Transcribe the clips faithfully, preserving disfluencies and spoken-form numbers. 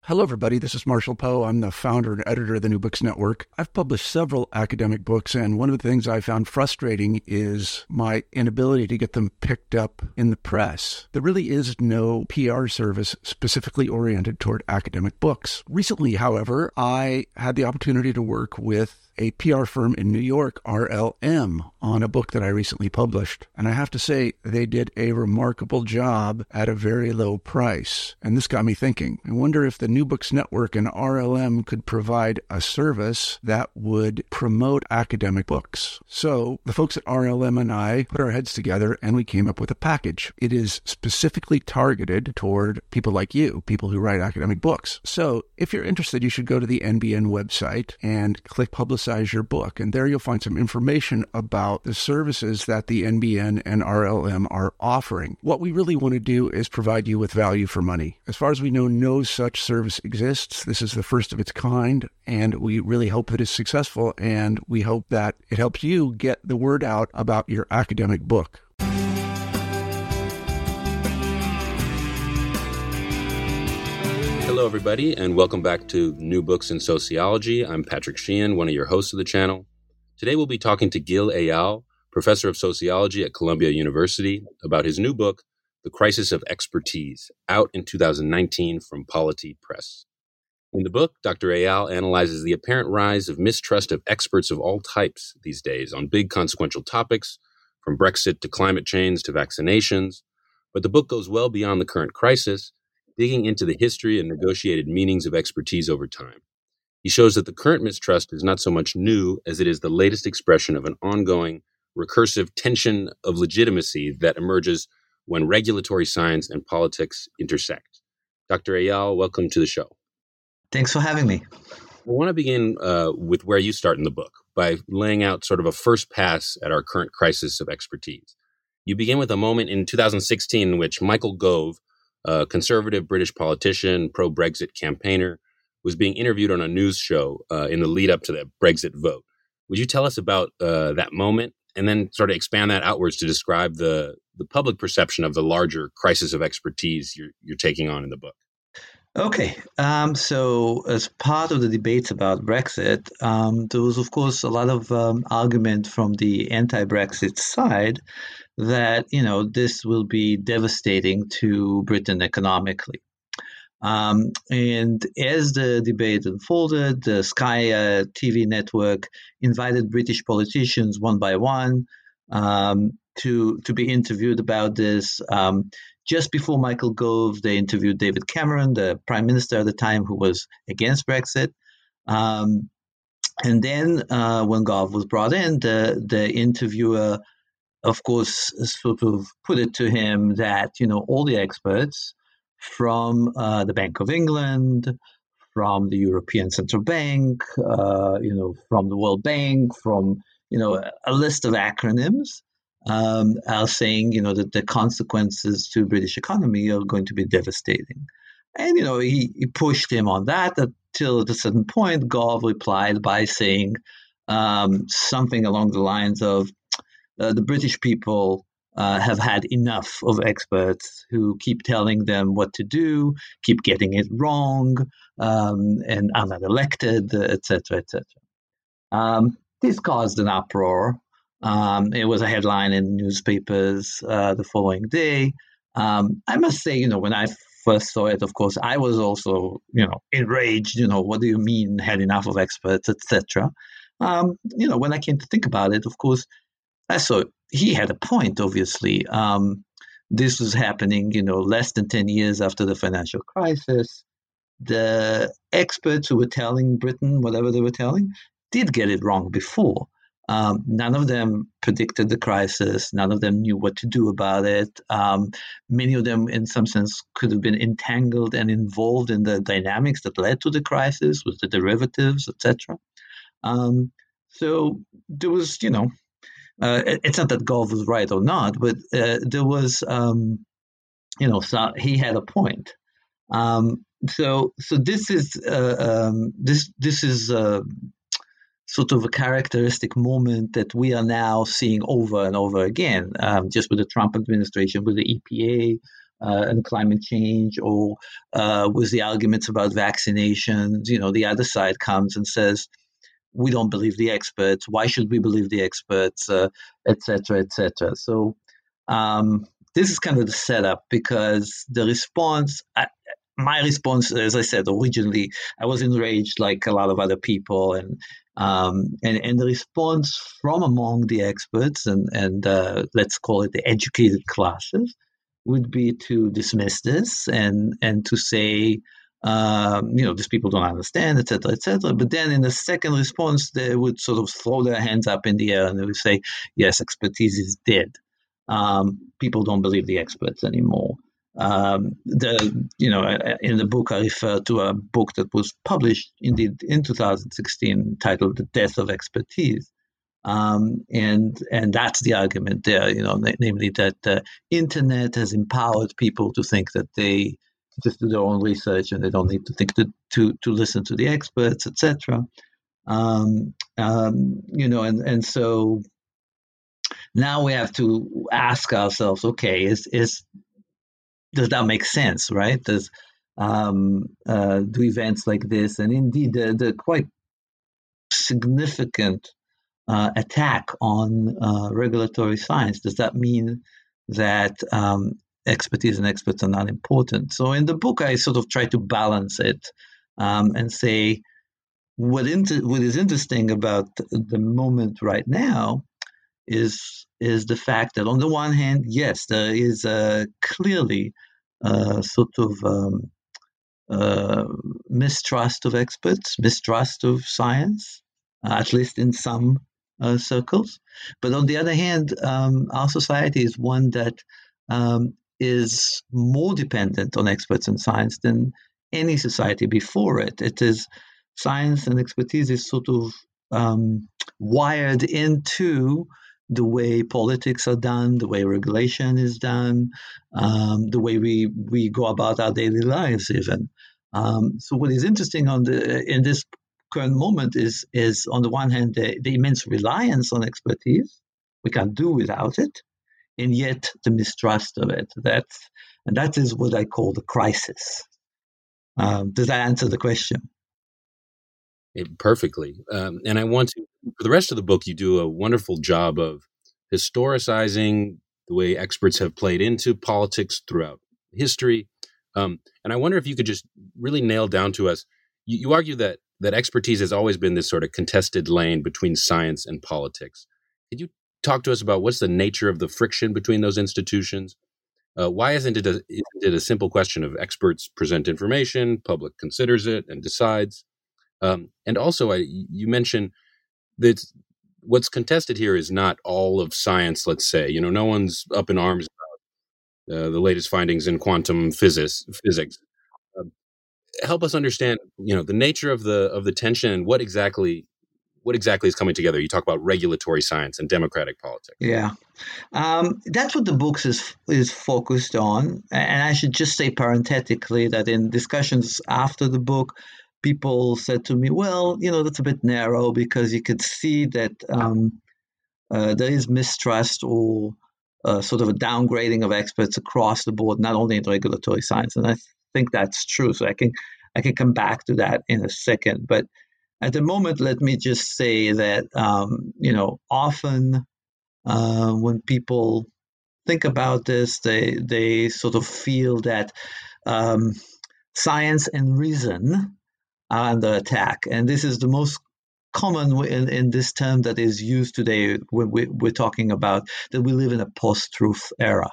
Hello, everybody. This is Marshall Poe. I'm the founder and editor of the New Books Network. I've published several academic books, and one of the things I found frustrating is my inability to get them picked up in the press. There really is no P R service specifically oriented toward academic books. Recently, however, I had the opportunity to work with a P R firm in New York, R L M, on a book that I recently published. And I have to say, they did a remarkable job at a very low price. And this got me thinking. I wonder if the New Books Network and R L M could provide a service that would promote academic books. So the folks at R L M and I put our heads together and we came up with a package. It is specifically targeted toward people like you, people who write academic books. So if you're interested, you should go to the N B N website and click Publicize your book. And there you'll find some information about the services that the N B N and R L M are offering. What we really want to do is provide you with value for money. As far as we know, no such service exists. This is the first of its kind, and we really hope that it's successful, and we hope that it helps you get the word out about your academic book. Hello, everybody, and welcome back to New Books in Sociology. I'm Patrick Sheehan, one of your hosts of the channel. Today, we'll be talking to Gil Eyal, professor of sociology at Columbia University, about his new book, The Crisis of Expertise, out in two thousand nineteen from Polity Press. In the book, Doctor Eyal analyzes the apparent rise of mistrust of experts of all types these days on big consequential topics, from Brexit to climate change to vaccinations. But the book goes well beyond the current crisis, digging into the history and negotiated meanings of expertise over time. He shows that the current mistrust is not so much new as it is the latest expression of an ongoing, recursive tension of legitimacy that emerges when regulatory science and politics intersect. Doctor Eyal, welcome to the show. Thanks for having me. I want to begin uh, with where you start in the book, by laying out sort of a first pass at our current crisis of expertise. You begin with a moment in two thousand sixteen in which Michael Gove, a conservative British politician, pro-Brexit campaigner, was being interviewed on a news show uh, in the lead up to the Brexit vote. Would you tell us about uh, that moment and then sort of expand that outwards to describe the, the public perception of the larger crisis of expertise you're, you're taking on in the book? Okay, um, so as part of the debates about Brexit, um, there was, of course, a lot of um, argument from the anti-Brexit side that, you know, this will be devastating to Britain economically. Um, and as the debate unfolded, the Sky uh, T V network invited British politicians one by one um, to to be interviewed about this. Um, just before Michael Gove, they interviewed David Cameron, the prime minister at the time, who was against Brexit. Um, and then uh, when Gove was brought in, the the interviewer, of course, sort of put it to him that, you know, all the experts from uh, the Bank of England, from the European Central Bank, uh, you know, from the World Bank, from, you know, a list of acronyms um, are saying, you know, that the consequences to British economy are going to be devastating. And, you know, he, he pushed him on that until at a certain point, Gove replied by saying um, something along the lines of, Uh, the British people uh, have had enough of experts who keep telling them what to do, keep getting it wrong, um, and are not elected, et cetera, et cetera. Um, this caused an uproar. Um, it was a headline in newspapers uh, the following day. Um, I must say, you know, when I first saw it, of course, I was also, you know, enraged. You know, what do you mean had enough of experts, et cetera. Um, you know, when I came to think about it, of course, I saw he had a point, obviously. Um, this was happening, you know, less than ten years after the financial crisis. The experts who were telling Britain whatever they were telling did get it wrong before. Um, none of them predicted the crisis. None of them knew what to do about it. Um, many of them, in some sense, could have been entangled and involved in the dynamics that led to the crisis, with the derivatives, et cetera. Um, so there was, you know, Uh, it's not that Gove was right or not, but uh, there was, um, you know, so he had a point. Um, so, so this is uh, um, this this is uh, sort of a characteristic moment that we are now seeing over and over again, um, just with the Trump administration, with the E P A, uh, and climate change, or uh, with the arguments about vaccinations. You know, the other side comes and says, we don't believe the experts. Why should we believe the experts, uh, et cetera, et cetera. So um, this is kind of the setup, because the response, I, my response, as I said, originally, I was enraged like a lot of other people. And um, and, and the response from among the experts and, and uh, let's call it the educated classes would be to dismiss this and, and to say, Um, you know, these people don't understand, et cetera, et cetera. But then in the second response, they would sort of throw their hands up in the air and they would say, yes, expertise is dead. Um, people don't believe the experts anymore. Um, the, you know, in the book, I refer to a book that was published indeed in two thousand sixteen titled The Death of Expertise. Um, and and that's the argument there, you know, namely that the internet has empowered people to think that they just do their own research and they don't need to think to to, to listen to the experts, et cetera. Um, um, you know, and, and so now we have to ask ourselves, okay, is is does that make sense, right? Does um, uh, do events like this, and indeed the, the quite significant uh, attack on uh, regulatory science, does that mean that um, expertise and experts are not important? So in the book, I sort of try to balance it um, and say what, inter- what is interesting about the moment right now is is the fact that on the one hand, yes, there is uh, clearly uh, sort of um, uh, mistrust of experts, mistrust of science, uh, at least in some uh, circles. But on the other hand, um, our society is one that um, is more dependent on experts in science than any society before it. It is science and expertise is sort of um, wired into the way politics are done, the way regulation is done, um, the way we, we go about our daily lives even. Um, so what is interesting on the in this current moment is, is on the one hand, the, the immense reliance on expertise. We can't do without it. And yet the mistrust of it. That's, and that is what I call the crisis. Um, does that answer the question? It, perfectly. Um, and I want to, for the rest of the book, you do a wonderful job of historicizing the way experts have played into politics throughout history. Um, and I wonder if you could just really nail down to us, you, you argue that that expertise has always been this sort of contested lane between science and politics. Could you talk to us about what's the nature of the friction between those institutions? Uh, why isn't it, a, isn't it a simple question of experts present information, public considers it and decides? Um, and also, I, you mentioned that what's contested here is not all of science, let's say. You know, no one's up in arms about uh, the latest findings in quantum physics. physics. Uh, help us understand, you know, the nature of the of the tension and what exactly what exactly is coming together. You talk about regulatory science and democratic politics. Yeah. Um, that's what the book is is focused on. And I should just say parenthetically that in discussions after the book, people said to me, well, you know, that's a bit narrow because you could see that um, uh, there is mistrust or uh, sort of a downgrading of experts across the board, not only in regulatory science. And I think that's true. So I can I can come back to that in a second. But at the moment, let me just say that, um, you know, often uh, when people think about this, they they sort of feel that um, science and reason are under attack. And this is the most common in, in this term that is used today when we, we're talking about that we live in a post-truth era.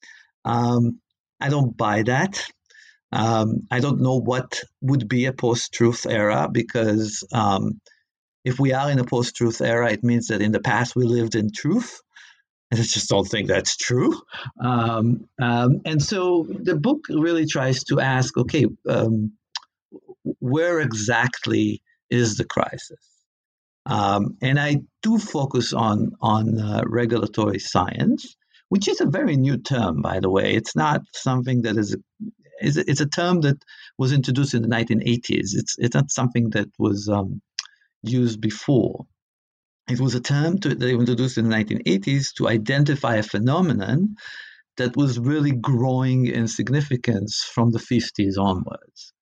Um, I don't buy that. Um, I don't know what would be a post-truth era because um, if we are in a post-truth era, it means that in the past we lived in truth. And I just don't think that's true. Um, um, and so the book really tries to ask, okay, um, where exactly is the crisis? Um, and I do focus on on uh, regulatory science, which is a very new term, by the way. It's not something that is a, is a, it's a term that was introduced in the nineteen eighties. It's it's not something that was um, used before. It was a term to, that was introduced in the nineteen eighties to identify a phenomenon that was really growing in significance from the fifties onwards.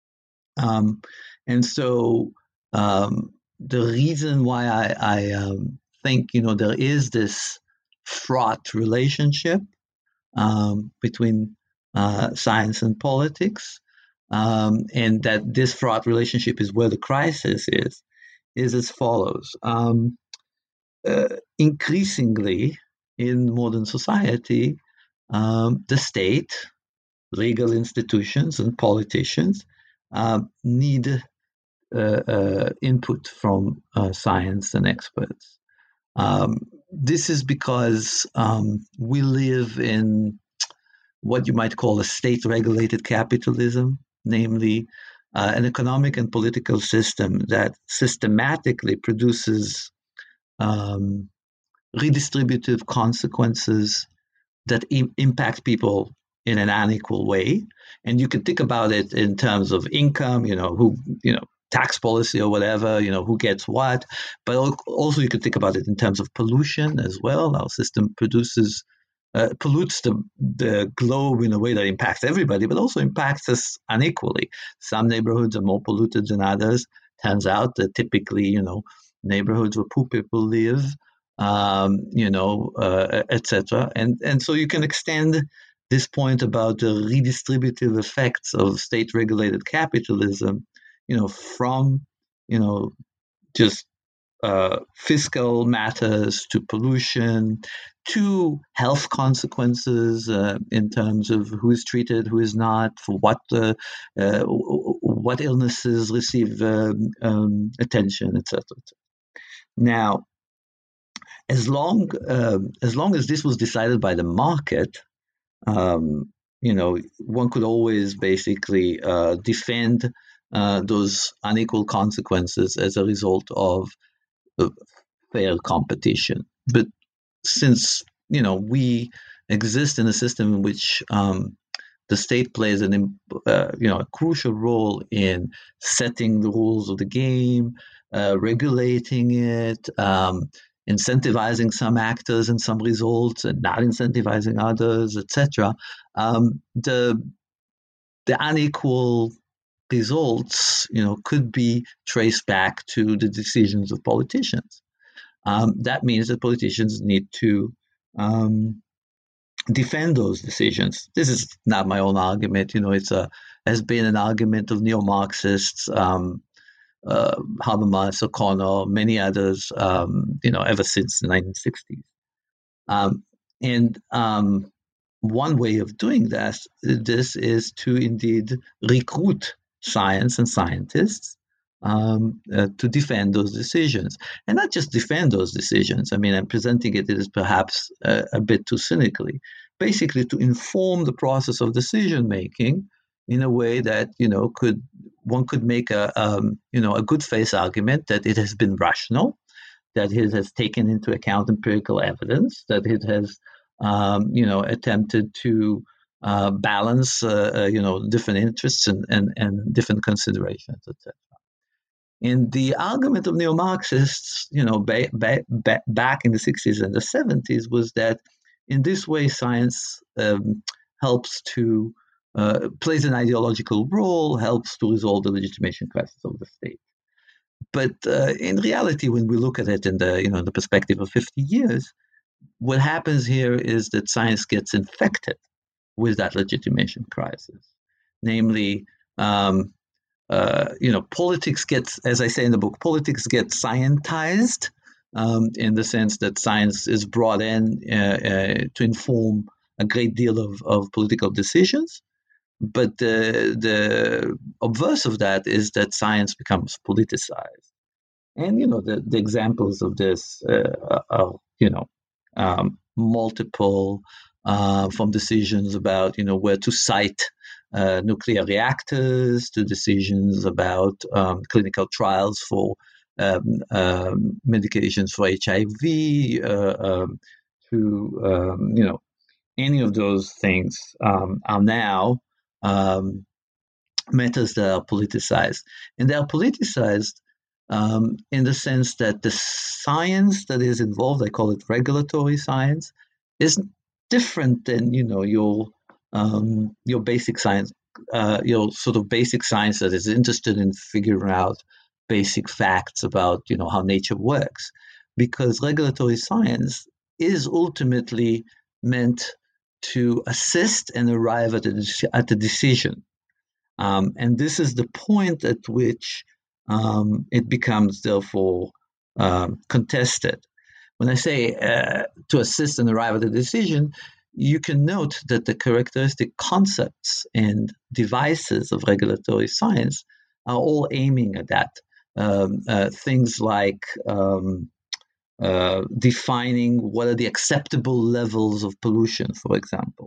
Um, and so um, the reason why I, I um, think, you know, there is this fraught relationship um, between uh, science and politics, um, and that this fraught relationship is where the crisis is, is as follows. Um, uh, increasingly in modern society, um, the state, legal institutions, and politicians uh, need uh, uh, input from uh, science and experts. Um, this is because um, we live in what you might call a state-regulated capitalism, namely uh, an economic and political system that systematically produces um, redistributive consequences that im- impact people in an unequal way. And you can think about it in terms of income, you know, who, you know, tax policy or whatever, you know, who gets what. But also you can think about it in terms of pollution as well. Our system produces, uh, pollutes the, the globe in a way that impacts everybody, but also impacts us unequally. Some neighborhoods are more polluted than others. Turns out that typically, you know, neighborhoods where poor people live, um, you know, uh, et cetera. And, and so you can extend this point about the redistributive effects of state-regulated capitalism, you know, from, you know, just uh, fiscal matters to pollution to health consequences uh, in terms of who is treated, who is not, for what uh, uh, what illnesses receive um, um, attention, et cetera. Now, as long um, as long as this was decided by the market, um, you know, one could always basically uh, defend uh, those unequal consequences as a result of uh, fair competition. But since, you know, we exist in a system in which um, the state plays an uh, you know a crucial role in setting the rules of the game, uh, regulating it, um, incentivizing some actors and some results, and not incentivizing others, et cetera. Um, the the unequal results, you know, could be traced back to the decisions of politicians. Um, that means that politicians need to um, defend those decisions. This is not my own argument. You know, it's a has been an argument of neo-Marxists, um, uh, Habermas, O'Connor, many others. Um, you know, ever since the nineteen sixties. Um, and um, one way of doing that, this is to indeed recruit science and scientists um, uh, to defend those decisions, and not just defend those decisions. I mean, I'm presenting it as perhaps uh, a bit too cynically. Basically, to inform the process of decision making in a way that, you know, could one could make a um, you know a good faith argument that it has been rational, that it has taken into account empirical evidence, that it has um, you know attempted to uh, balance uh, uh, you know different interests and and, and different considerations, et cetera. And the argument of neo-Marxists, you know, ba- ba- ba- back in the sixties and the seventies, was that in this way science um, helps to uh, plays an ideological role, helps to resolve the legitimation crisis of the state. But uh, in reality, when we look at it in the you know the perspective of fifty years, what happens here is that science gets infected with that legitimation crisis. Namely, um, uh, you know, politics gets, as I say in the book, politics gets scientized um, in the sense that science is brought in uh, uh, to inform a great deal of, of political decisions. But the, the obverse of that is that science becomes politicized. And, you know, the, the examples of this uh, are, you know, um, multiple uh, from decisions about, you know, where to site uh, nuclear reactors to decisions about um, clinical trials for um, um, medications for H I V uh, um, to, um, you know, any of those things um, are now um, matters that are politicized. And they are politicized um, in the sense that the science that is involved, I call it regulatory science, is different than, you know, your um, your basic science, uh, your sort of basic science that is interested in figuring out basic facts about, you know, how nature works, because regulatory science is ultimately meant to assist and arrive at a at a decision, um, and this is the point at which um, it becomes therefore um, contested. When I say uh, to assist and arrive at a decision, you can note that the characteristic concepts and devices of regulatory science are all aiming at that. Um, uh, things like um, uh, defining what are the acceptable levels of pollution, for example.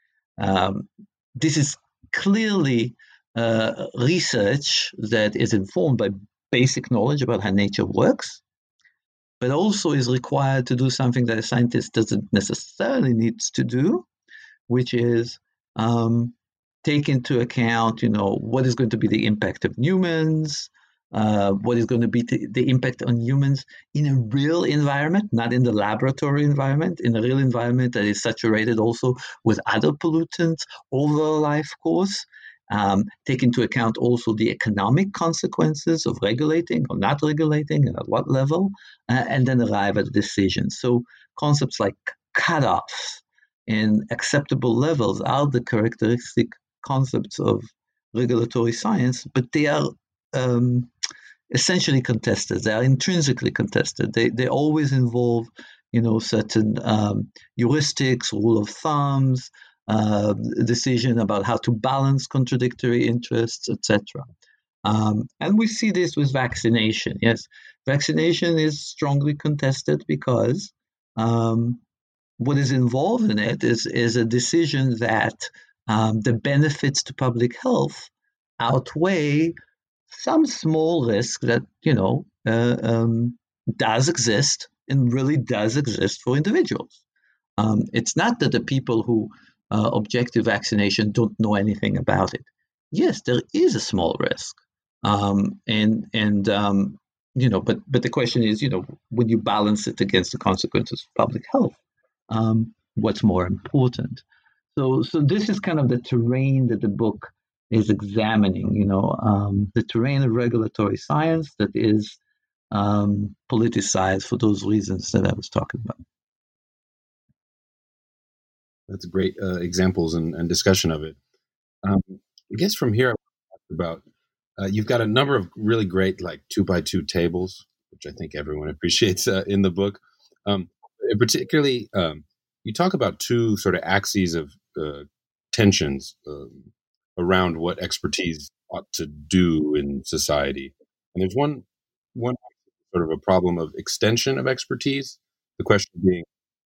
Um, this is clearly uh, research that is informed by basic knowledge about how nature works, but also is required to do something that a scientist doesn't necessarily need to do, which is um, take into account, you know, what is going to be the impact of humans, uh, what is going to be the, the impact on humans in a real environment, not in the laboratory environment, in a real environment that is saturated also with other pollutants over a life course. Um, take into account also the economic consequences of regulating or not regulating and at what level, uh, and then arrive at a decision. So concepts like cutoffs and acceptable levels are the characteristic concepts of regulatory science, but they are um, essentially contested. They are intrinsically contested. They they always involve, you know, certain um, heuristics, rule of thumbs, uh, decision about how to balance contradictory interests, et cetera. Um, and we see this with vaccination. Yes, vaccination is strongly contested because um, what is involved in it is is a decision that um, the benefits to public health outweigh some small risk that, you know, uh, um, does exist and really does exist for individuals. Um, it's not that the people who uh, object to vaccination don't know anything about it. Yes, there is a small risk, um, and and um, you know, but but the question is, you know, when you balance it against the consequences of public health, um, what's more important? So so this is kind of the terrain that the book is examining. You know, um, the terrain of regulatory science that is um, politicized for those reasons that I was talking about. That's great uh, examples and, and discussion of it. Um, I guess from here, I want to talk about uh, you've got a number of really great like two by two tables, which I think everyone appreciates uh, in the book. Um, particularly, um, you talk about two sort of axes of uh, tensions um, around what expertise ought to do in society, and there's one one sort of a problem of extension of expertise. The question being,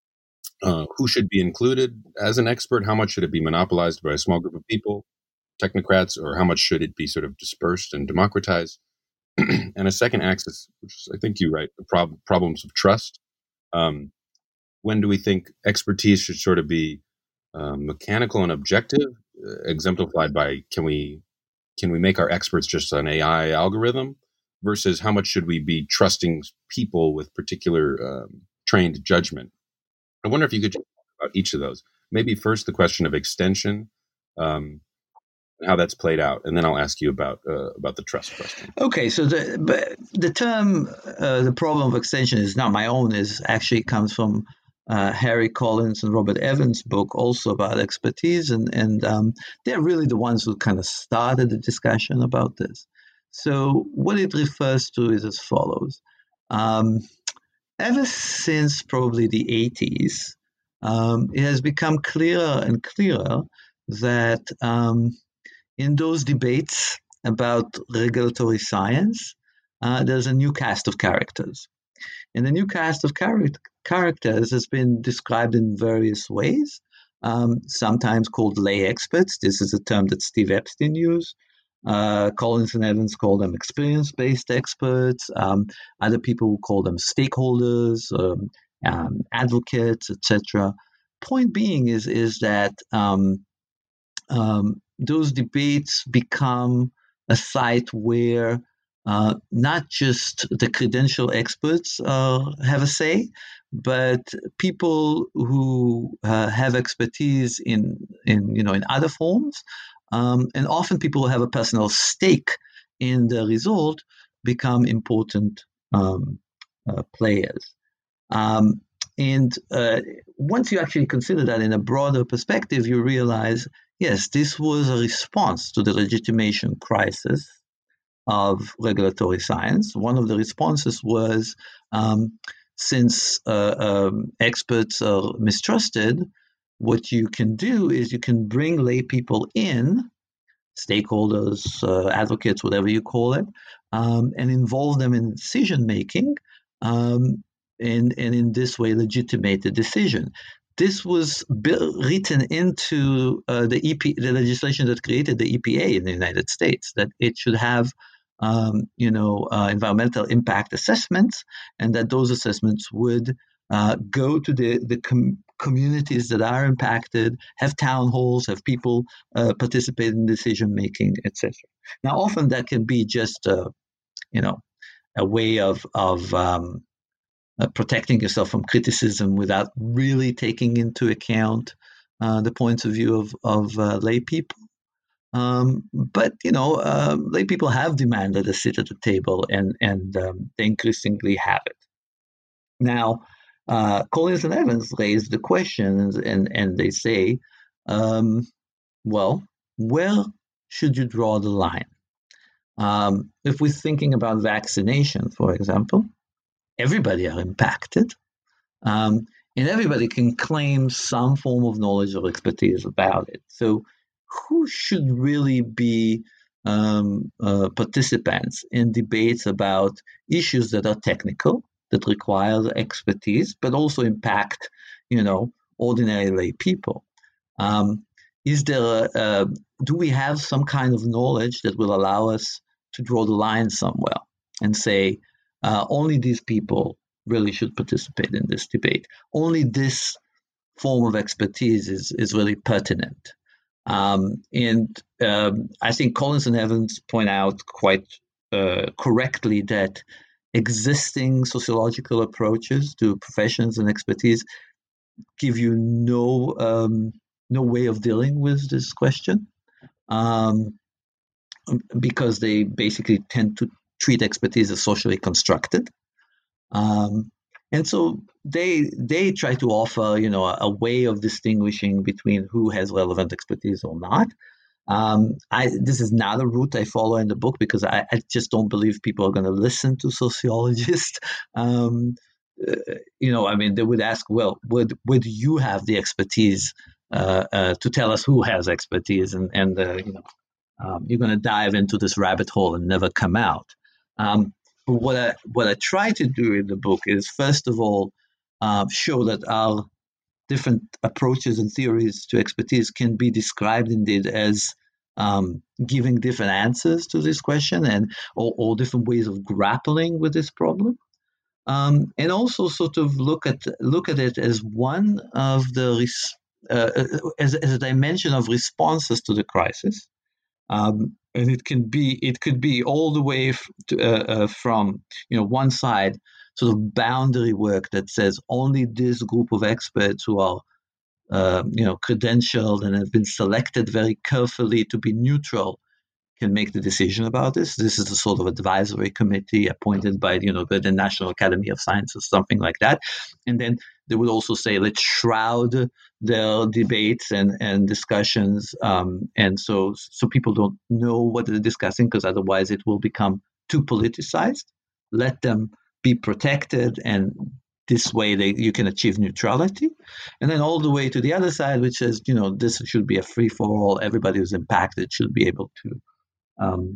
uh, who should be included as an expert? How much should it be monopolized by a small group of people, technocrats, or how much should it be sort of dispersed and democratized? And a second axis, which is, I think you write, the prob- problems of trust. Um, when do we think expertise should sort of be um, mechanical and objective, uh, exemplified by can we can we make our experts just an A I algorithm, versus how much should we be trusting people with particular um, trained judgment? I wonder if you could just talk about each of those. Maybe first the question of extension, um, and how that's played out, and then I'll ask you about uh, about the trust question. Okay, so the but the term uh, the problem of extension is not my own. Is actually comes from uh, Harry Collins and Robert Evans' book, also about expertise, and and um, they're really the ones who kind of started the discussion about this. So what it refers to is as follows. Um, ever since probably the eighties, um, it has become clearer and clearer that um, in those debates about regulatory science, uh, there's a new cast of characters. And the new cast of char- characters has been described in various ways, um, sometimes called lay experts. This is a term that Steve Epstein used. Uh, Collins and Evans call them experience-based experts. Um, other people call them stakeholders, um, um, advocates, et cetera. Point being is is that um, um, those debates become a site where uh, not just the credential experts uh, have a say, but people who uh, have expertise in, in, you know, in other forms, um, and often people who have a personal stake in the result become important um, uh, players. Um, and uh, once you actually consider that in a broader perspective, you realize, yes, this was a response to the legitimation crisis of regulatory science. One of the responses was, um, since uh, um, experts are mistrusted, what you can do is you can bring lay people in, stakeholders, uh, advocates, whatever you call it, um, and involve them in decision making, um, and, and in this way legitimate the decision. This was built, written into uh, the E P, the legislation that created the E P A in the United States, that it should have, um, you know, uh, environmental impact assessments, and that those assessments would uh, go to the the com- communities that are impacted, have town halls, have people uh, participate in decision making, et cetera. Now, often that can be just, uh, you know, a way of of um, uh, protecting yourself from criticism without really taking into account uh, the points of view of of uh, lay people. Um, but you know, uh, lay people have demanded a seat at the table, and and um, they increasingly have it. Now, uh, Collins and Evans raised the questions, and and they say, um, well, where should you draw the line? Um, if we're thinking about vaccination, for example, everybody are impacted, um, and everybody can claim some form of knowledge or expertise about it. So, who should really be um, uh, participants in debates about issues that are technical, that require expertise, but also impact, you know, ordinary lay people? Um, is there a, a, do we have some kind of knowledge that will allow us to draw the line somewhere and say uh, only these people really should participate in this debate? Only this form of expertise is, is really pertinent. Um, and um, I think Collins and Evans point out quite uh, correctly that existing sociological approaches to professions and expertise give you no um, no way of dealing with this question, um, because they basically tend to treat expertise as socially constructed. Um, and so they they try to offer, you know, a, a way of distinguishing between who has relevant expertise or not. Um, I this is not a route I follow in the book, because I, I just don't believe people are going to listen to sociologists. Um, uh, you know, I mean, they would ask, well, would would you have the expertise uh, uh, to tell us who has expertise? And and uh, you know, um, you're going to dive into this rabbit hole and never come out. Um, but what I what I try to do in the book is, first of all, uh, show that our different approaches and theories to expertise can be described indeed as um, giving different answers to this question, and or, or different ways of grappling with this problem, um, and also sort of look at look at it as one of the uh, as, as a dimension of responses to the crisis. Um, and it can be it could be all the way f- to, uh, uh, from you know one side, sort of boundary work that says only this group of experts who are uh, you know credentialed and have been selected very carefully to be neutral can make the decision about this. This is a sort of advisory committee appointed by, you know, the, the National Academy of Sciences, something like that. And then they would also say, let's shroud their debates and, and discussions. Um, and so, so people don't know what they're discussing, because otherwise it will become too politicized. Let them be protected, and this way they, you can achieve neutrality. And then all the way to the other side, which says, you know, this should be a free-for-all. Everybody who's impacted should be able to Um,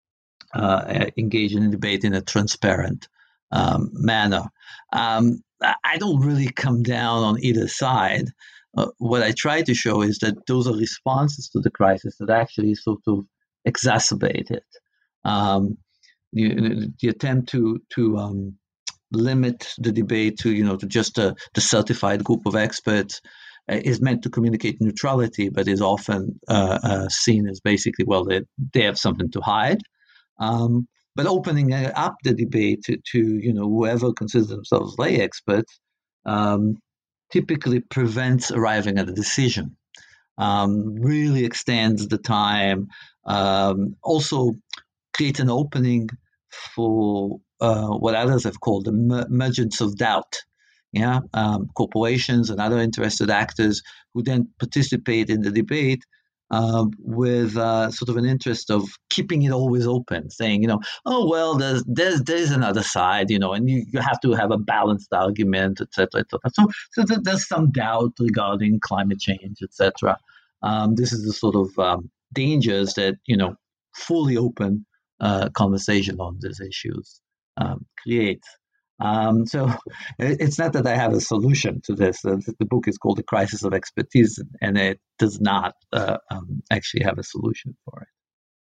uh, engage in a debate in a transparent um, manner. Um, I don't really come down on either side. Uh, what I try to show is that those are responses to the crisis that actually sort of exacerbate it. Um, the, the attempt to to um, limit the debate to you know to just a, the certified group of experts uh, is meant to communicate neutrality, but is often uh, uh, seen as basically, well, they, they have something to hide. Um, but opening up the debate to, to you know whoever considers themselves lay experts um, typically prevents arriving at a decision. Um, really extends the time. Um, also create an opening for uh, what others have called the emergence of doubt. Yeah, um, corporations and other interested actors who then participate in the debate uh, with uh, sort of an interest of keeping it always open, saying, you know, oh well, there's there's there's another side, you know, and you, you have to have a balanced argument, et cetera, et cetera. So so there's some doubt regarding climate change, et cetera. Um, this is the sort of um, dangers that you know fully open uh, conversation on these issues um, creates. Um, so it's not that I have a solution to this. Uh, the book is called The Crisis of Expertise, and it does not uh, um, actually have a solution for it.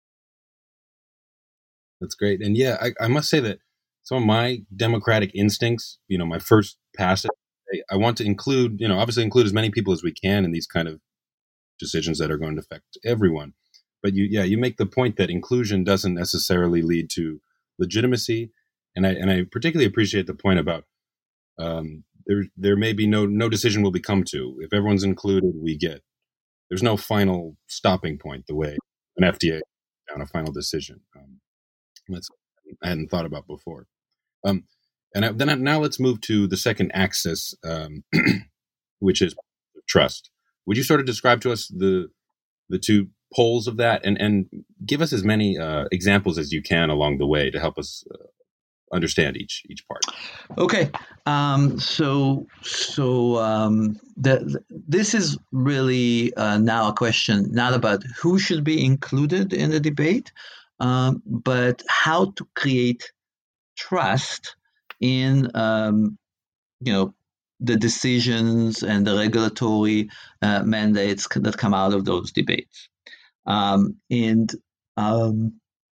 That's great. And yeah, I, I must say that some of my democratic instincts, you know, my first pass, I, I want to include, you know, obviously include as many people as we can in these kind of decisions that are going to affect everyone. But you, yeah, you make the point that inclusion doesn't necessarily lead to legitimacy. And I and I particularly appreciate the point about um, there there may be no no decision will be come to if everyone's included. We get there's no final stopping point the way an F D A down a final decision. Um, that's I hadn't thought about before. Um, and I, then I, now let's move to the second axis, um, which is trust. Would you sort of describe to us the the two poles of that, and and give us as many uh, examples as you can along the way to help us Uh, understand each each part. Okay, um, so so um, the, this is really uh, now a question not about who should be included in the debate, um, but how to create trust in um, you know the decisions and the regulatory uh, mandates that come out of those debates. Um, and um,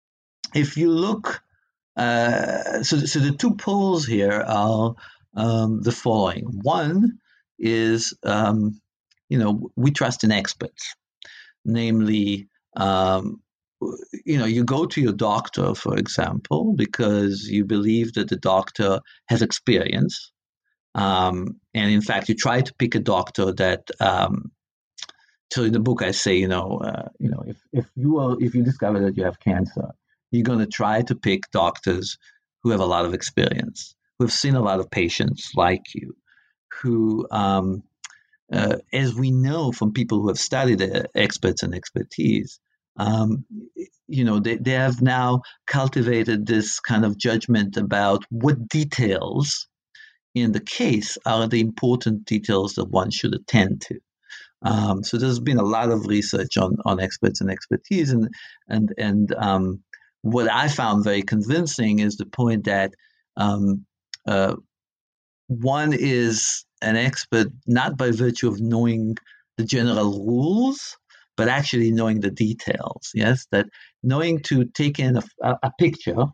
if you look. Uh, so, so the two poles here are um, the following. One is, um, you know, we trust in experts, namely, um, you know, you go to your doctor, for example, because you believe that the doctor has experience, um, and in fact, you try to pick a doctor that. Um, so in the book, I say, you know, uh, you know, if if you are if you discover that you have cancer, you're going to try to pick doctors who have a lot of experience, who have seen a lot of patients like you, who, um, uh, as we know from people who have studied uh, experts and expertise, um, you know, they, they have now cultivated this kind of judgment about what details in the case are the important details that one should attend to. Um, so there's been a lot of research on on experts and expertise, and and and um, what I found very convincing is the point that um, uh, one is an expert not by virtue of knowing the general rules, but actually knowing the details. Yes, that knowing to take in a, a picture,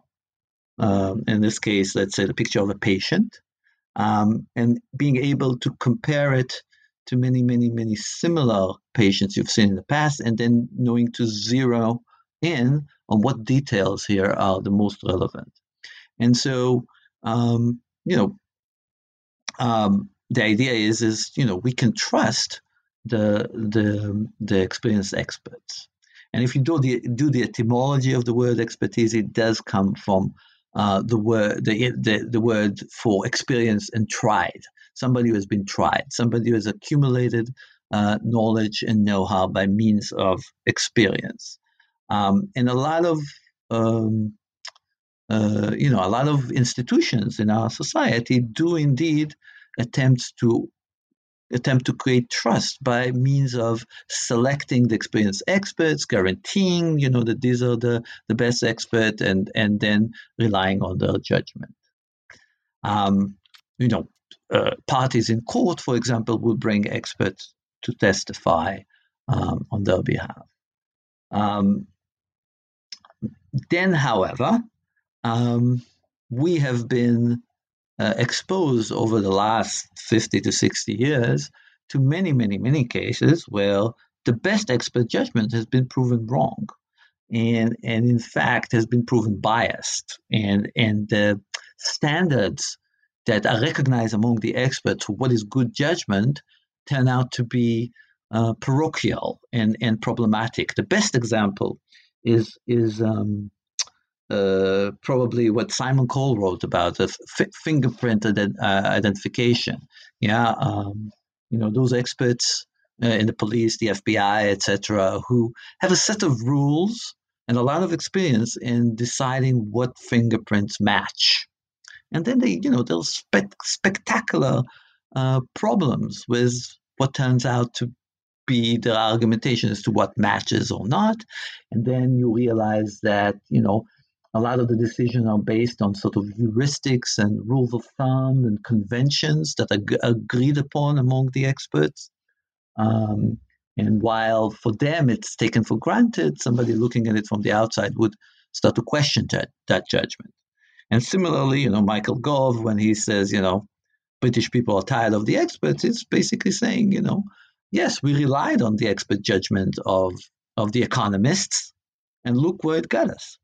um, in this case, let's say the picture of a patient, um, and being able to compare it to many, many, many similar patients you've seen in the past, and then knowing to zero in on what details here are the most relevant. And so, um, you know, um, the idea is, is you know, we can trust the the the experienced experts. And if you do the do the etymology of the word expertise, it does come from uh, the word the, the the word for experience and tried. Somebody who has been tried, somebody who has accumulated uh, knowledge and know-how by means of experience. Um, and a lot of um, uh, you know a lot of institutions in our society do indeed attempt to attempt to create trust by means of selecting the experienced experts, guaranteeing, you know, that these are the, the best expert, and and then relying on their judgment. Um, you know, uh, parties in court, for example, will bring experts to testify um, on their behalf. Um, then, however, um, we have been uh, exposed over the last fifty to sixty years to many, many, many cases where the best expert judgment has been proven wrong. and and in fact has been proven biased. And and the standards that are recognized among the experts for what is good judgment turn out to be uh, parochial and, and problematic. The best example is is um, uh, probably what Simon Cole wrote about the f- fingerprint ident- uh, identification. Yeah, um, you know, those experts uh, in the police, the F B I, et cetera, who have a set of rules and a lot of experience in deciding what fingerprints match. And then they, you know, those spe- spectacular uh, problems with what turns out to be the argumentation as to what matches or not. And then you realize that, you know, a lot of the decisions are based on sort of heuristics and rules of thumb and conventions that are g- agreed upon among the experts. Um, and while for them it's taken for granted, somebody looking at it from the outside would start to question that, that judgment. And similarly, you know, Michael Gove, when he says, you know, British people are tired of the experts, it's basically saying, you know, yes, we relied on the expert judgment of, of the economists, and look where it got us.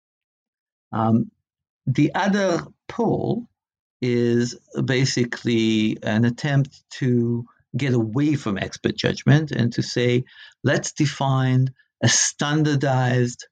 Um, the other pole is basically an attempt to get away from expert judgment and to say, let's define a standardized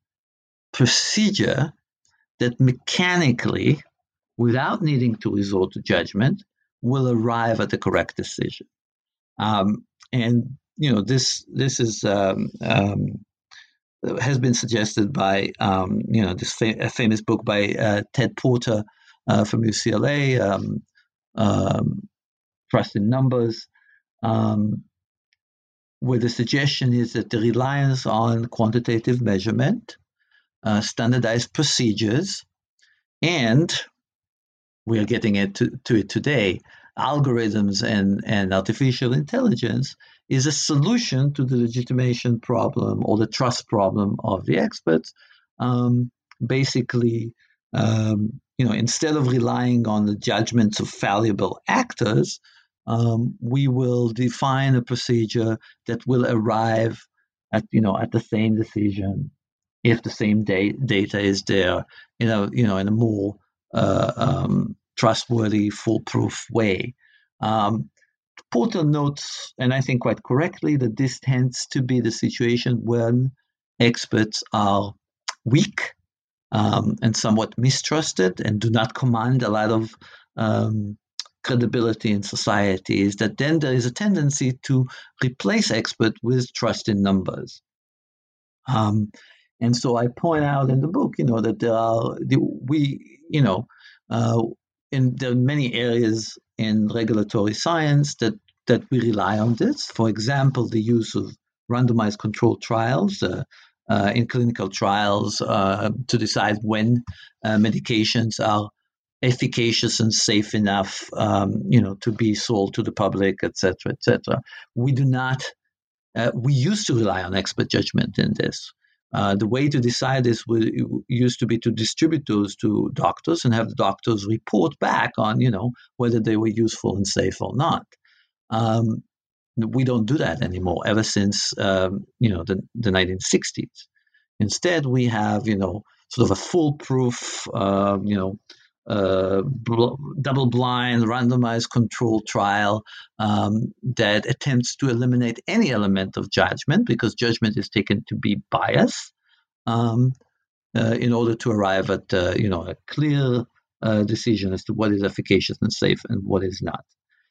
procedure that mechanically, without needing to resort to judgment, will arrive at the correct decision. Um, and you know, this this is um, um, has been suggested by um, you know this fa- a famous book by uh, Ted Porter uh, from U C L A, um, um, Trust in Numbers, um, where the suggestion is that the reliance on quantitative measurement, uh, standardized procedures, and we are getting it to, to it today, algorithms and, and artificial intelligence is a solution to the legitimation problem or the trust problem of the experts. Um, basically, um, you know, instead of relying on the judgments of fallible actors, um, we will define a procedure that will arrive at, you know, at the same decision if the same da- data is there in a, you know, in a more uh, um, trustworthy, foolproof way. Um, Porter notes, and I think quite correctly, that this tends to be the situation when experts are weak um, and somewhat mistrusted and do not command a lot of um, credibility in society, is that then there is a tendency to replace expert with trust in numbers. Um, and so I point out in the book, you know, that there are we, you know, uh, in there are many areas in regulatory science that that we rely on this. For example, the use of randomized controlled trials uh, uh, in clinical trials uh, to decide when uh, medications are efficacious and safe enough, um, you know, to be sold to the public, et cetera, et cetera. We do not. Uh, we used to rely on expert judgment in this. Uh, the way to decide this would, used to be to distribute those to doctors and have the doctors report back on, you know, whether they were useful and safe or not. Um, we don't do that anymore. Ever since um, you know the, the nineteen sixties, instead we have you know sort of a foolproof, uh, you know, uh, bl- double-blind, randomized controlled trial um, that attempts to eliminate any element of judgment because judgment is taken to be bias um, uh, in order to arrive at uh, you know a clear uh, decision as to what is efficacious and safe and what is not.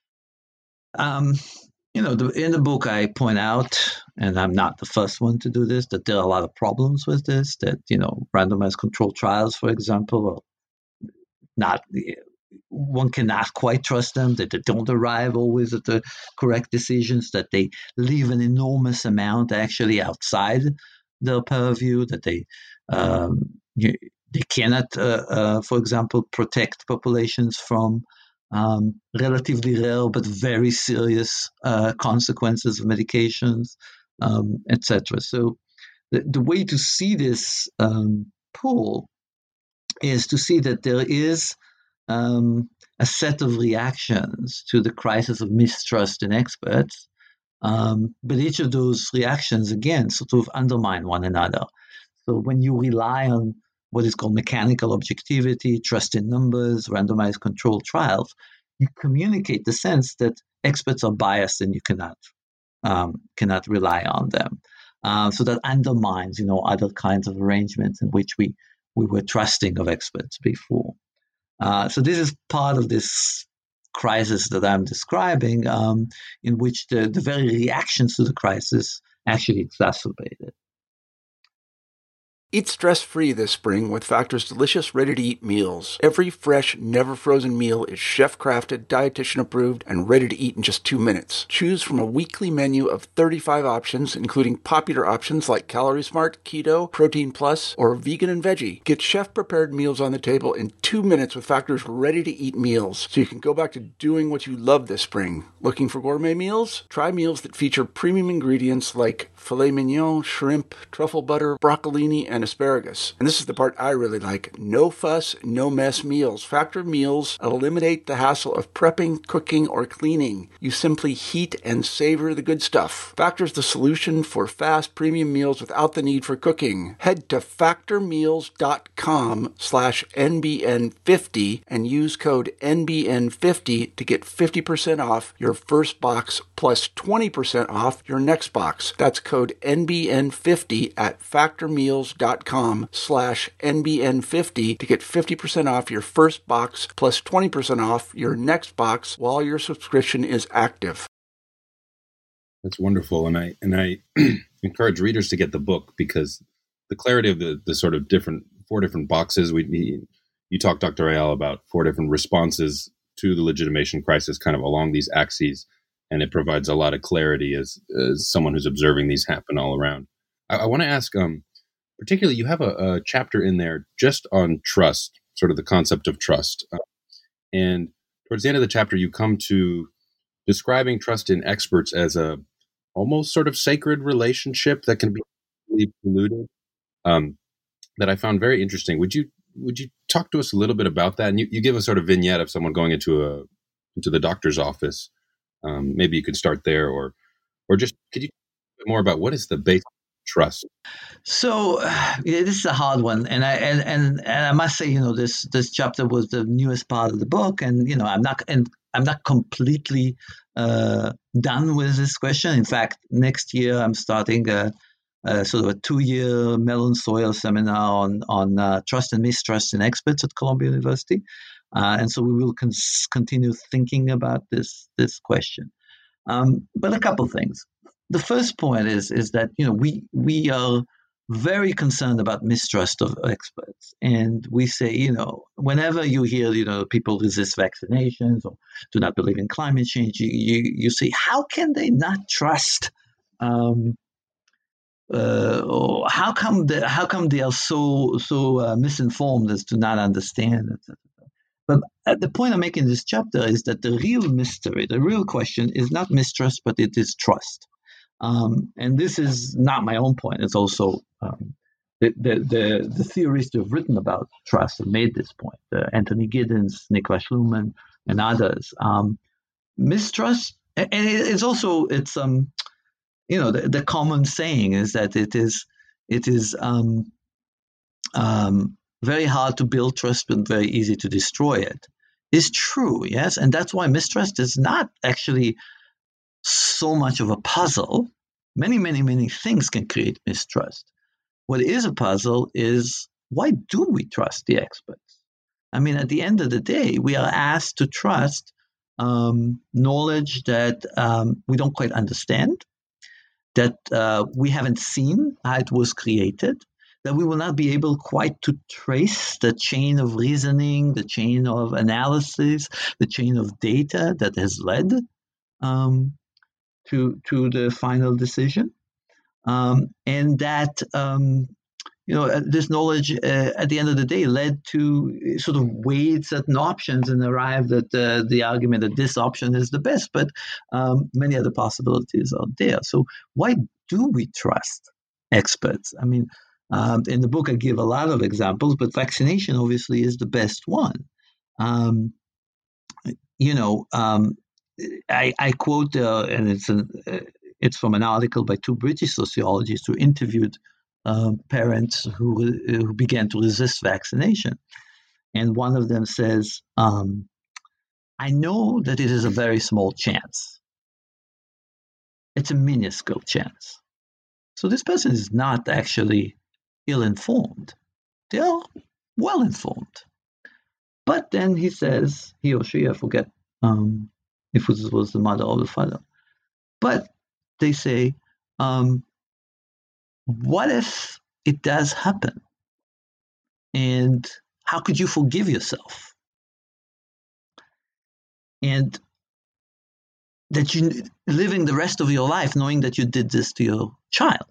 Um, you know, the, in the book, I point out, and I'm not the first one to do this, that there are a lot of problems with this. That you know, randomized controlled trials, for example, are not one cannot quite trust them. That they don't arrive always at the correct decisions. That they leave an enormous amount actually outside their purview. That they um, you, they cannot, uh, uh, for example, protect populations from um, relatively rare but very serious uh, consequences of medications, um, et cetera. So the, the way to see this um, pool is to see that there is um, a set of reactions to the crisis of mistrust in experts, um, but each of those reactions, again, sort of undermine one another. So when you rely on what is called mechanical objectivity, trust in numbers, randomized controlled trials, you communicate the sense that experts are biased and you cannot um, cannot rely on them. Uh, so that undermines, you know, other kinds of arrangements in which we we were trusting of experts before. Uh, so this is part of this crisis that I'm describing, um, in which the, the very reactions to the crisis actually exacerbated. Eat stress-free this spring with Factor's delicious, ready-to-eat meals. Every fresh, never-frozen meal is chef-crafted, dietitian-approved, and ready to eat in just two minutes. Choose from a weekly menu of thirty-five options, including popular options like Calorie Smart, Keto, Protein Plus, or Vegan and Veggie. Get chef-prepared meals on the table in two minutes with Factor's ready-to-eat meals, so you can go back to doing what you love this spring. Looking for gourmet meals? Try meals that feature premium ingredients like filet mignon, shrimp, truffle butter, broccolini, and asparagus. And this is the part I really like. No fuss, no mess meals. Factor meals eliminate the hassle of prepping, cooking, or cleaning. You simply heat and savor the good stuff. Factor's the solution for fast premium meals without the need for cooking. Head to factormeals.com slash NBN50 and use code N B N fifty to get fifty percent off your first box plus twenty percent off your next box. That's code N B N fifty at factormeals.com slash N B N fifty to get fifty percent off your first box plus twenty percent off your next box while your subscription is active. That's wonderful. And I and I encourage readers to get the book because the clarity of the, the sort of different, four different boxes, we you talked, Doctor Eyal, about four different responses to the legitimation crisis kind of along these axes. And it provides a lot of clarity as, as someone who's observing these happen all around. I, I want to ask, um, particularly, you have a, a chapter in there just on trust, sort of the concept of trust. Uh, and towards the end of the chapter, you come to describing trust in experts as a almost sort of sacred relationship that can be polluted, um, that I found very interesting. Would you would you talk to us a little bit about that? And you, you give a sort of vignette of someone going into a into the doctor's office. Um, maybe you could start there, or or just could you talk a bit more about what is the basic trust? So yeah, this is a hard one, and I and, and and I must say, you know, this this chapter was the newest part of the book, and you know, I'm not and I'm not completely uh, done with this question. In fact, next year I'm starting a, a sort of a two-year Melon Soil seminar on on uh, trust and mistrust in experts at Columbia University, uh, and so we will con- continue thinking about this this question. Um, but a couple things. The first point is is that you know we we are very concerned about mistrust of experts, and we say you know whenever you hear you know people resist vaccinations or do not believe in climate change, you you, you say how can they not trust, um, uh, or how come they, how come they are so so uh, misinformed as to not understand, et cetera. But the point I'm making in this chapter is that the real mystery, the real question, is not mistrust, but it is trust. Um, and this is not my own point. It's also um, the, the, the, the theorists who have written about trust have made this point. Uh, Anthony Giddens, Niklas Luhmann, and others. Um, mistrust, and it's also, it's, um, you know, the, the common saying is that it is, it is um, um, very hard to build trust, but very easy to destroy it. Is true, yes? And that's why mistrust is not actually so much of a puzzle. Many, many, many things can create mistrust. What is a puzzle is why do we trust the experts? I mean, at the end of the day, we are asked to trust um, knowledge that um, we don't quite understand, that uh, we haven't seen how it was created, that we will not be able quite to trace the chain of reasoning, the chain of analysis, the chain of data that has led um, to to the final decision, um, and that um, you know this knowledge uh, at the end of the day led to sort of weighed certain options and arrived at uh, the argument that this option is the best, but um, many other possibilities are there. So why do we trust experts? I mean, um, in the book I give a lot of examples, but vaccination obviously is the best one. Um, you know. Um, I, I quote, uh, and it's an, uh, it's from an article by two British sociologists who interviewed uh, parents who who began to resist vaccination, and one of them says, um, "I know that it is a very small chance. It's a minuscule chance." So this person is not actually ill-informed; they are well-informed. But then he says, he or she, I forget um, if it was the mother or the father, but they say, um, what if it does happen? And how could you forgive yourself? And that you living the rest of your life knowing that you did this to your child.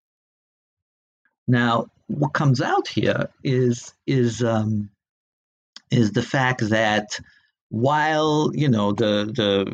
Now, what comes out here is is um, is the fact that while you know the the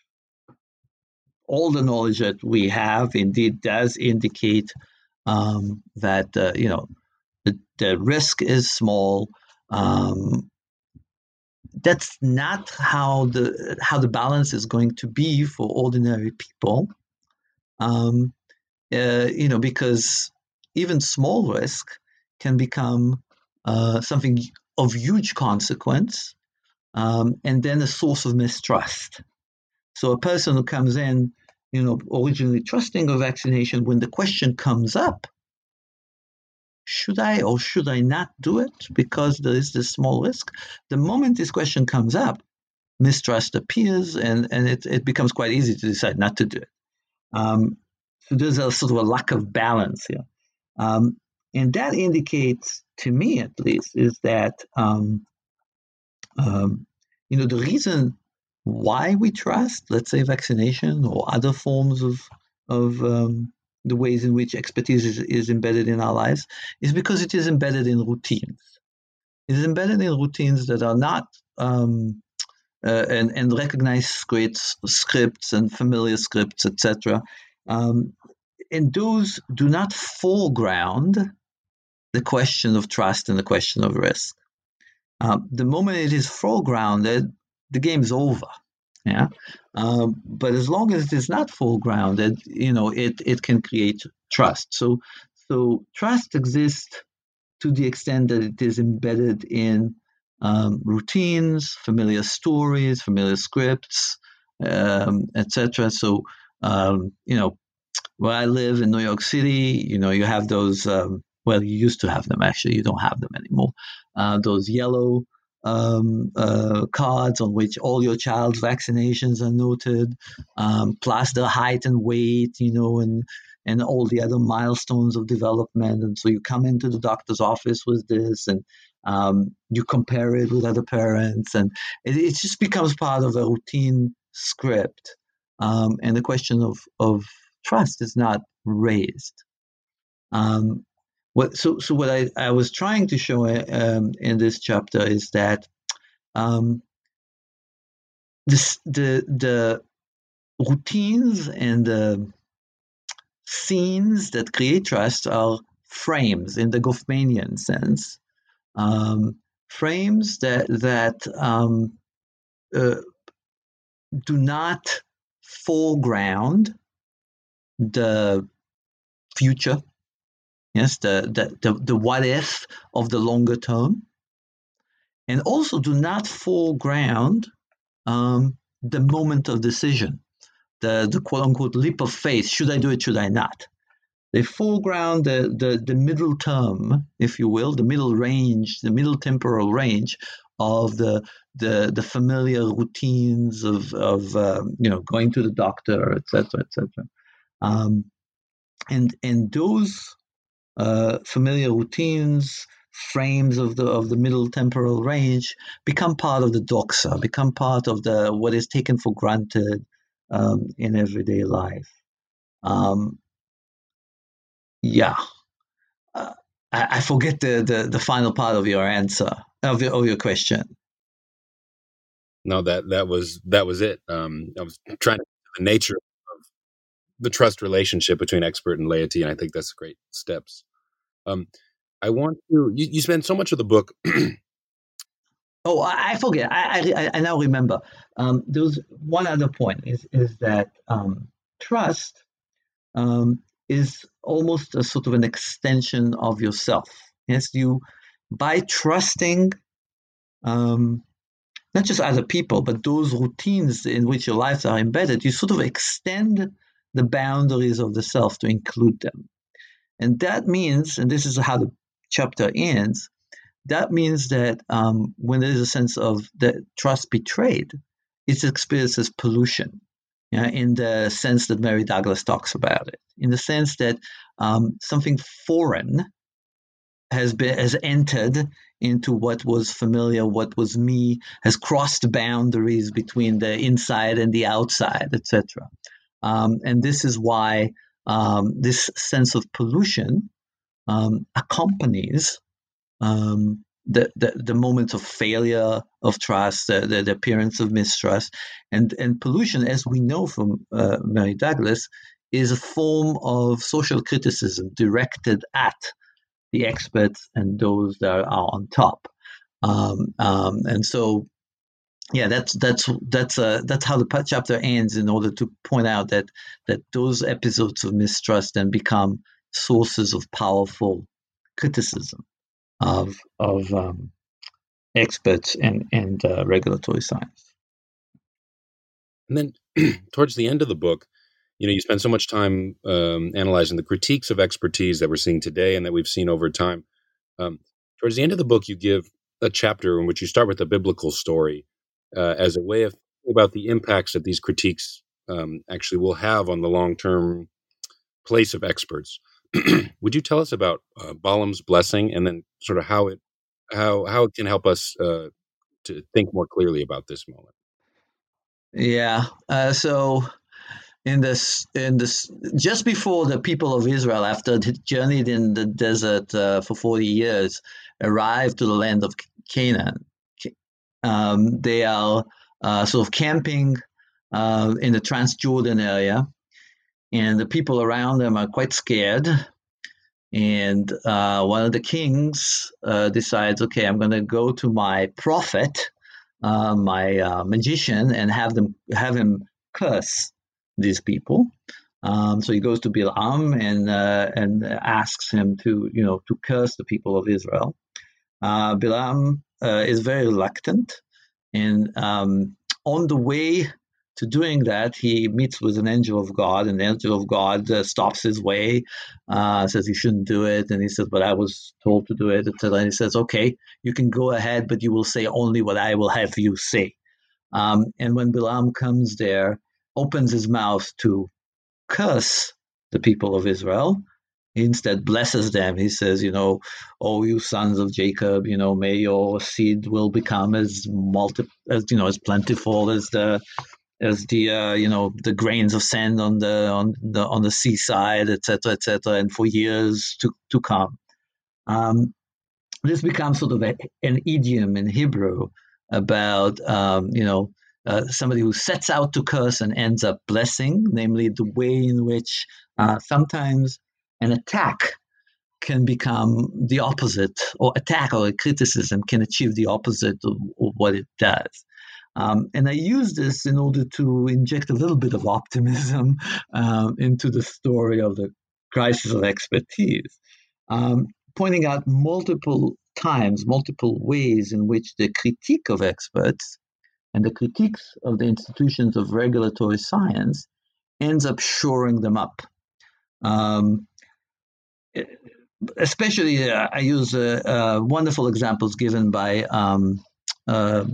all the knowledge that we have indeed does indicate um, that uh, you know the, the risk is small. Um, that's not how the how the balance is going to be for ordinary people. Um, uh, you know, because even small risk can become uh, something of huge consequence, um, and then a source of mistrust. So a person who comes in, you know, originally trusting of vaccination, when the question comes up, should I or should I not do it because there is this small risk? The moment this question comes up, mistrust appears, and, and it, it becomes quite easy to decide not to do it. Um, so there's a sort of a lack of balance here. Um, and that indicates, to me at least, is that, um, um, you know, the reason why we trust, let's say, vaccination or other forms of, of um, the ways in which expertise is, is embedded in our lives is because it is embedded in routines. It is embedded in routines that are not um, uh, and, and recognized scripts, scripts and familiar scripts, et cetera. Um, and those do not foreground the question of trust and the question of risk. Uh, the moment it is foregrounded, the game is over. Yeah, um, but as long as it is not foregrounded, you know, it it can create trust. So so trust exists to the extent that it is embedded in um, routines, familiar stories, familiar scripts, um, et cetera. So um, you know, where I live in New York City, you know, you have those. Um, well, you used to have them. Actually, you don't have them anymore. Uh, those yellow um, uh, cards on which all your child's vaccinations are noted, um, plus their height and weight, you know, and and all the other milestones of development. And so you come into the doctor's office with this, and um, you compare it with other parents, and it, it just becomes part of a routine script. Um, and the question of of trust is not raised. Um, what, so, so what I, I was trying to show um, in this chapter is that um, this, the the routines and the scenes that create trust are frames in the Goffmanian sense, um, frames that that um, uh, do not foreground the future. Yes, the, the, the, the what if of the longer term, and also do not foreground um, the moment of decision, the, the quote unquote leap of faith. Should I do it? Should I not? They foreground the, the, the middle term, if you will, the middle range, the middle temporal range of the the, the familiar routines of, of um, you know, going to the doctor, et cetera, et cetera. Um, and, and those Uh, familiar routines, frames of the of the middle temporal range become part of the doxa, become part of the what is taken for granted um, in everyday life. Um, yeah, uh, I, I forget the, the the final part of your answer of your, of your question. No, that that was that was it. Um, I was trying to the nature of the trust relationship between expert and laity, and I think that's great steps. Um, I want to. You, you spend so much of the book. Oh, I, I forget. I, I I now remember. Um, there was one other point is is that um, trust um, is almost a sort of an extension of yourself. Yes, you, by trusting um, not just other people, but those routines in which your lives are embedded, you sort of extend the boundaries of the self to include them. And that means, and this is how the chapter ends, that means that um, when there is a sense of the trust betrayed, it's experienced as pollution, you know, in the sense that Mary Douglas talks about it, in the sense that um, something foreign has been has entered into what was familiar, what was me, has crossed boundaries between the inside and the outside, et cetera. Um, and this is why um, this sense of pollution um, accompanies um, the, the the moments of failure of trust, the, the, the appearance of mistrust, and and pollution, as we know from uh, Mary Douglas, is a form of social criticism directed at the experts and those that are on top. Um, um, and so, yeah, that's that's that's uh, that's how the chapter ends, in order to point out that that those episodes of mistrust then become sources of powerful criticism of of um, experts and and uh, regulatory science. And then, towards the end of the book, you know, you spend so much time um, analyzing the critiques of expertise that we're seeing today and that we've seen over time. Um, towards the end of the book, you give a chapter in which you start with a biblical story uh, as a way of thinking about the impacts that these critiques um, actually will have on the long-term place of experts. Would you tell us about uh, Balaam's blessing, and then sort of how it how how it can help us uh, to think more clearly about this moment? Yeah. Uh, so in this in this just before the people of Israel, after they journeyed in the desert uh, for forty years, arrived to the land of Canaan, um, they are uh, sort of camping uh, in the Transjordan area, and the people around them are quite scared. And uh, one of the kings uh, decides, okay, I'm going to go to my prophet, uh, my uh, magician, and have them have him curse these people. Um, so he goes to Balaam and uh, and asks him to, you know, to curse the people of Israel. Uh, Balaam uh, is very reluctant, and um, on the way to doing that, he meets with an angel of God, and the angel of God uh, stops his way, uh, says he shouldn't do it, and he says, "But I was told to do it," et cetera. And he says, "Okay, you can go ahead, but you will say only what I will have you say." Um, and when Balaam comes there, opens his mouth to curse the people of Israel, he instead blesses them. He says, you know, "Oh, you sons of Jacob, you know, may your seed will become as multi, as you know, as plentiful as the as the uh, you know the grains of sand on the on the on the seaside, et cetera, et cetera, and for years to to come." Um, this becomes sort of a, an idiom in Hebrew about um, you know uh, somebody who sets out to curse and ends up blessing, namely the way in which uh, sometimes an attack can become the opposite, or attack or a criticism can achieve the opposite of, of what it does. Um, and I use this in order to inject a little bit of optimism um, into the story of the crisis of expertise, um, pointing out multiple times, multiple ways in which the critique of experts and the critiques of the institutions of regulatory science ends up shoring them up. Um, especially, uh, I use uh, uh, wonderful examples given by um, uh,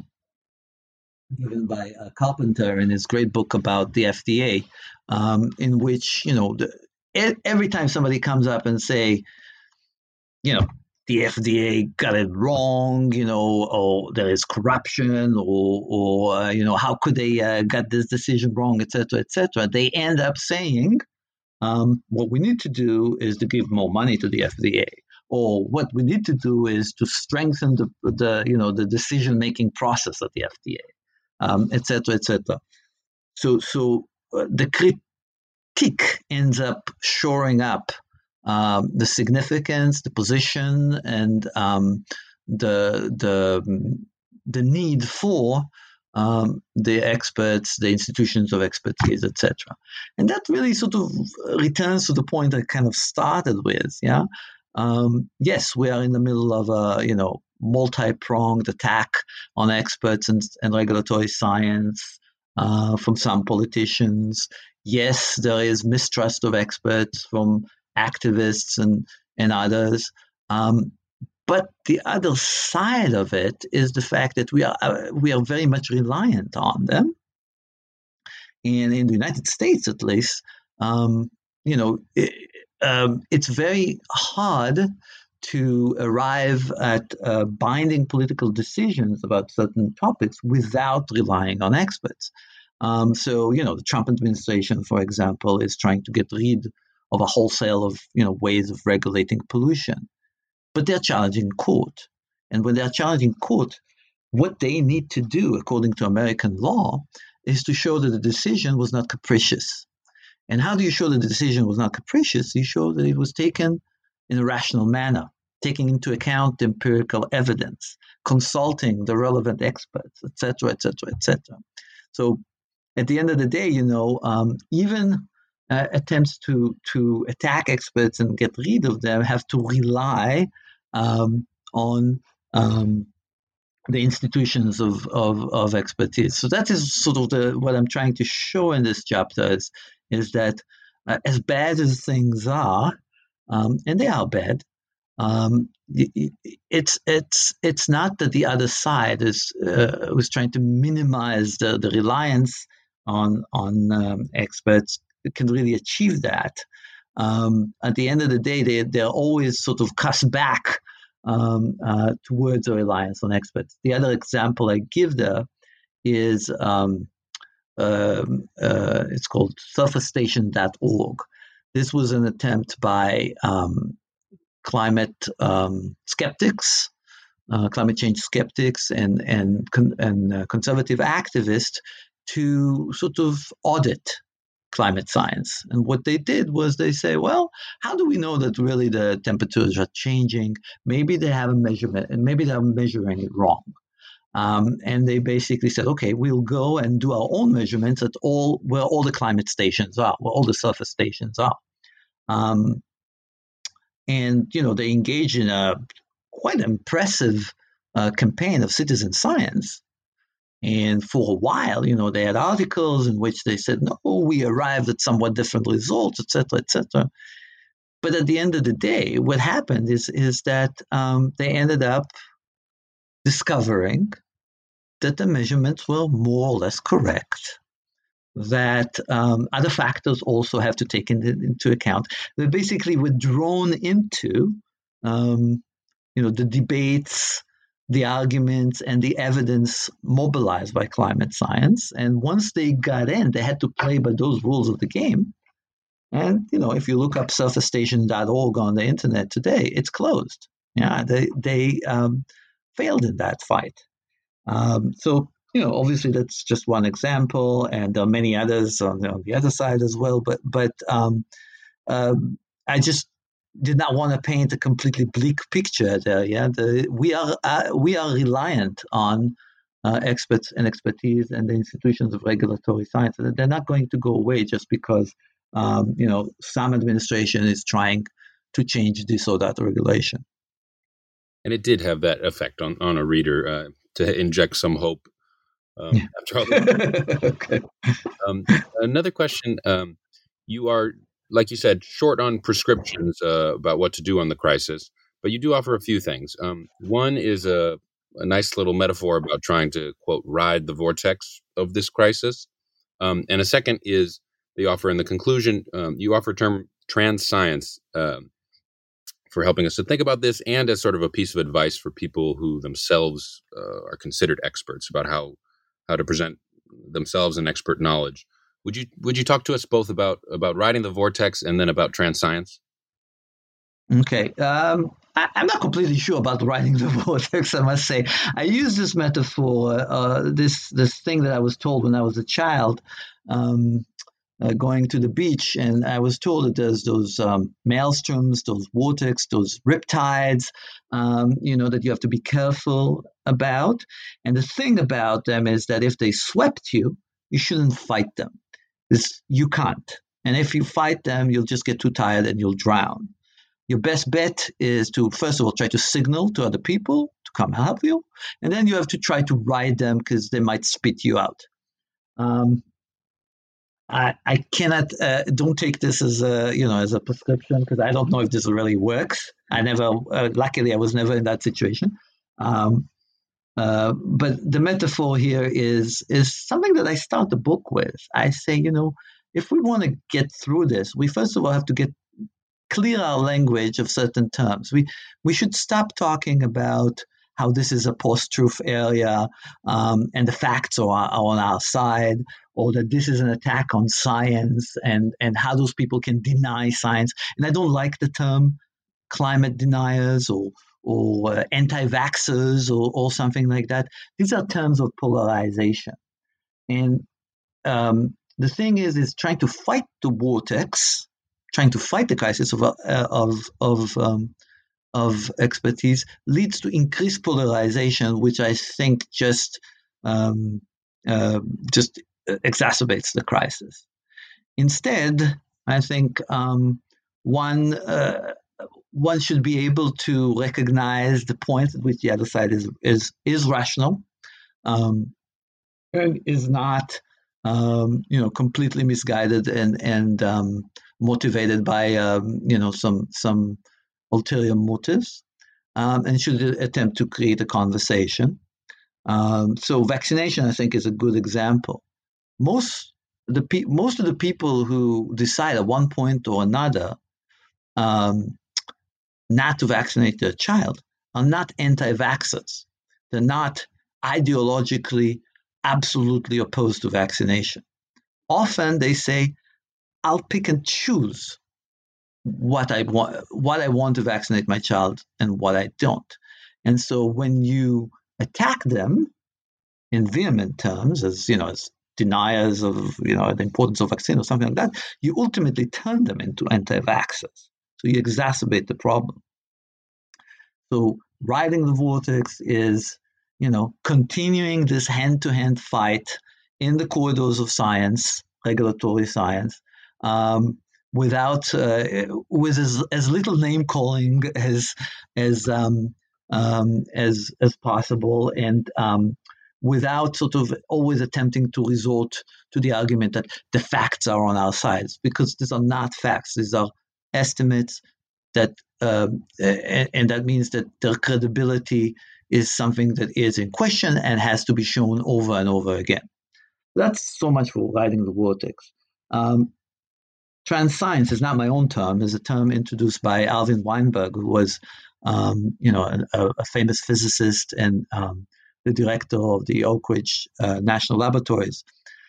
given by uh, Carpenter in his great book about the F D A, um, in which, you know, the, every time somebody comes up and say, you know, the F D A got it wrong, you know, or there is corruption, or, or uh, you know, how could they uh, get this decision wrong, et cetera, et cetera, they end up saying, um, what we need to do is to give more money to the F D A. Or what we need to do is to strengthen the, the you know, the decision-making process at the F D A. Um, et cetera, et cetera. So, so uh, the critique ends up shoring up um, the significance, the position, and um, the the the need for um, the experts, the institutions of expertise, et cetera. And that really sort of returns to the point I kind of started with. Yeah, um, yes, we are in the middle of a you know multi-pronged attack on experts and, and regulatory science uh, from some politicians. Yes, there is mistrust of experts from activists and and others. Um, but the other side of it is the fact that we are uh, we are very much reliant on them. And in the United States, at least, um, you know, it, um, it's very hard to arrive at uh, binding political decisions about certain topics without relying on experts. Um, so, you know, the Trump administration, for example, is trying to get rid of a wholesale of, you know, ways of regulating pollution. But they're challenging court. And when they're challenging court, what they need to do, according to American law, is to show that the decision was not capricious. And how do you show that the decision was not capricious? You show that it was taken in a rational manner, taking into account the empirical evidence, consulting the relevant experts, et cetera, et cetera, et cetera. So at the end of the day, you know, um, even uh, attempts to to attack experts and get rid of them have to rely um, on um, the institutions of, of, of expertise. So that is sort of the what I'm trying to show in this chapter is, is that uh, as bad as things are, um, and they are bad, um, it's it's it's not that the other side is uh, was trying to minimize the, the reliance on on um, experts can really achieve that. Um, at the end of the day, they they're always sort of cast back um, uh, towards a reliance on experts. The other example I give there is um, uh, uh, it's called surface station dot org. This was an attempt by um, climate um, skeptics, uh, climate change skeptics, and and and uh, conservative activists to sort of audit climate science. And what they did was they say, well, how do we know that really the temperatures are changing? Maybe they have a measurement, and maybe they're measuring it wrong. Um, and they basically said, okay, we'll go and do our own measurements at all where all the climate stations are, where all the surface stations are. Um, and, you know, they engage in a quite impressive uh, campaign of citizen science. And for a while, you know, they had articles in which they said, no, we arrived at somewhat different results, et cetera, et cetera. But at the end of the day, what happened is, is that um, they ended up discovering that the measurements were more or less correct, that um, other factors also have to take in, into account. They basically were drawn into, um, you know, the debates, the arguments, and the evidence mobilized by climate science. And once they got in, they had to play by those rules of the game. And, you know, if you look up surface station dot org on the internet today, it's closed. Yeah, they, they um, failed in that fight. Um, so, you know, obviously that's just one example, and there are many others on, on the other side as well. But, but um, um, I just did not want to paint a completely bleak picture there. Yeah, the, we are uh, we are reliant on uh, experts and expertise and the institutions of regulatory science. They're not going to go away just because um, you know some administration is trying to change this or that regulation. And it did have that effect on on a reader uh, to inject some hope. Um, yeah. After all the- okay. Um, another question: um, you are, like you said, short on prescriptions uh, about what to do on the crisis, but you do offer a few things. Um, one is a, a nice little metaphor about trying to, quote, ride the vortex of this crisis. Um, and a second is they offer in the conclusion, um, you offer term trans science uh, for helping us to think about this, and as sort of a piece of advice for people who themselves uh, are considered experts about how how to present themselves and expert knowledge. Would you would you talk to us both about about riding the vortex and then about trans science? Okay, um, I, I'm not completely sure about riding the vortex. I must say, I use this metaphor, uh, this this thing that I was told when I was a child. Um, uh, going to the beach, and I was told that there's those um, maelstroms, those vortex, those riptides, um, you know, that you have to be careful about. And the thing about them is that if they swept you, you shouldn't fight them. This, you can't. And if you fight them, you'll just get too tired and you'll drown. Your best bet is to, first of all, try to signal to other people to come help you. And then you have to try to ride them because they might spit you out. Um, I, I cannot, uh, don't take this as a, you know, as a prescription, because I don't know if this really works. I never, uh, luckily I was never in that situation. Um, uh, but the metaphor here is, is something that I start the book with. I say, you know, if we want to get through this, we first of all have to get clear our language of certain terms. We, we should stop talking about how this is a post-truth area um, and the facts are, are on our side, or that this is an attack on science and, and how those people can deny science. And I don't like the term climate deniers or, or uh, anti-vaxxers or, or something like that. These are terms of polarization. And um, the thing is, is trying to fight the vortex, trying to fight the crisis of, uh, of, of um, of expertise leads to increased polarization, which I think just um, uh, just exacerbates the crisis. Instead, I think um, one uh, one should be able to recognize the point at which the other side is is is rational, um, and is not um, you know completely misguided and and um, motivated by um, you know some some. ulterior motives, um, and should attempt to create a conversation. Um, so vaccination, I think, is a good example. Most the pe- most of the people who decide at one point or another um, not to vaccinate their child are not anti-vaxxers. They're not ideologically absolutely opposed to vaccination. Often they say, "I'll pick and choose what I want, what I want to vaccinate my child and what I don't." And so when you attack them in vehement terms, as you know, as deniers of you know the importance of vaccine or something like that, you ultimately turn them into anti-vaxxers. So you exacerbate the problem. So riding the vortex is, you know, continuing this hand-to-hand fight in the corridors of science, regulatory science, um, without uh, with as, as little name calling as as um, um, as as possible, and um, without sort of always attempting to resort to the argument that the facts are on our sides, because these are not facts; these are estimates. That uh, and, and that means that their credibility is something that is in question and has to be shown over and over again. That's so much for riding the vortex. Um, Transscience is not my own term; is a term introduced by Alvin Weinberg, who was, um, you know, a, a famous physicist and um, the director of the Oak Ridge uh, National Laboratories.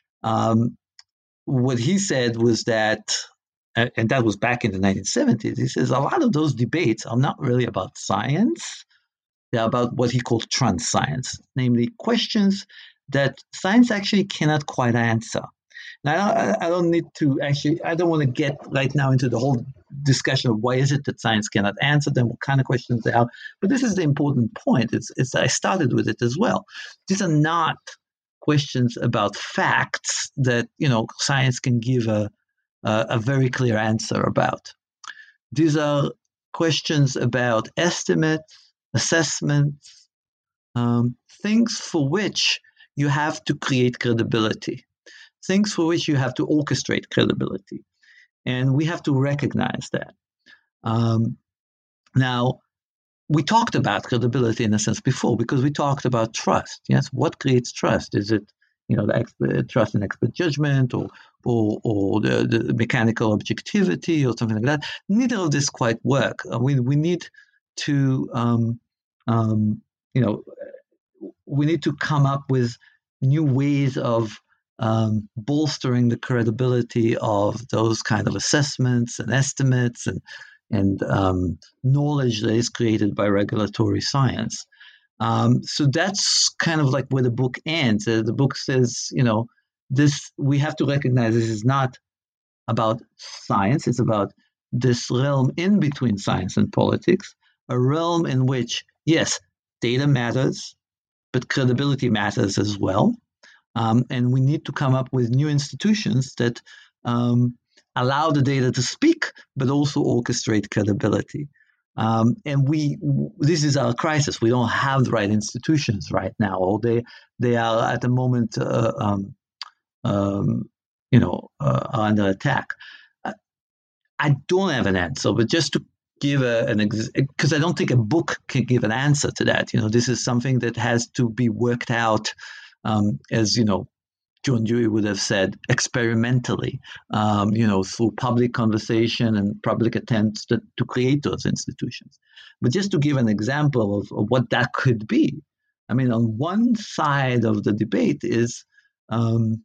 Um, what he said was that, and that was back in the nineteen seventies. He says a lot of those debates are not really about science; they're about what he called transscience, namely questions that science actually cannot quite answer. Now, I, I don't need to actually, I don't want to get right now into the whole discussion of why is it that science cannot answer them, what kind of questions they are. But this is the important point. It's, it's I started with it as well. These are not questions about facts that, you know, science can give a, a, a very clear answer about. These are questions about estimates, assessments, um, things for which you have to create credibility. Things for which you have to orchestrate credibility. And we have to recognize that. Um, now, we talked about credibility in a sense before, because we talked about trust. Yes, what creates trust? Is it, you know, the expert, trust in expert judgment, or or, or the, the mechanical objectivity, or something like that? Neither of this quite work. Uh, we we need to, um, um, you know, we need to come up with new ways of Um, bolstering the credibility of those kind of assessments and estimates and and um, knowledge that is created by regulatory science. Um, so that's kind of like where the book ends. Uh, the book says, you know, this we have to recognize this is not about science. It's about this realm in between science and politics, a realm in which, yes, data matters, but credibility matters as well. Um, and we need to come up with new institutions that um, allow the data to speak, but also orchestrate credibility. Um, and we, this is our crisis. We don't have the right institutions right now, or they they are at the moment, uh, um, um, you know, uh, are under attack. Uh, I don't have an answer, but just to give a, an because I don't think a book can give an answer to that. You know, this is something that has to be worked out, um, as you know, John Dewey would have said, experimentally, um, you know, through public conversation and public attempts to, to create those institutions. But just to give an example of, of what that could be, I mean, on one side of the debate is, um,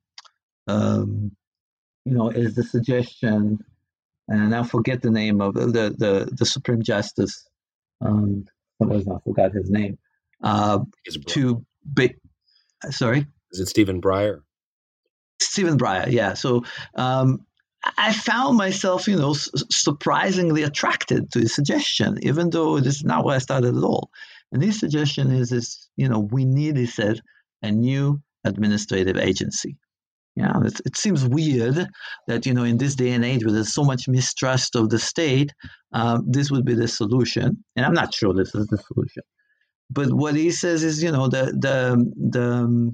um, you know, is the suggestion, and I forget the name of the the, the Supreme Justice, um, I forgot his name, uh, to be, sorry? Is it Stephen Breyer? Stephen Breyer, yeah. So um, I found myself, you know, s- surprisingly attracted to his suggestion, even though this is not where I started at all. And his suggestion is, is you know, we need, he said, a new administrative agency. Yeah, it, it seems weird that, you know, in this day and age where there's so much mistrust of the state, um, this would be the solution. And I'm not sure this is the solution. But what he says is, you know, the the the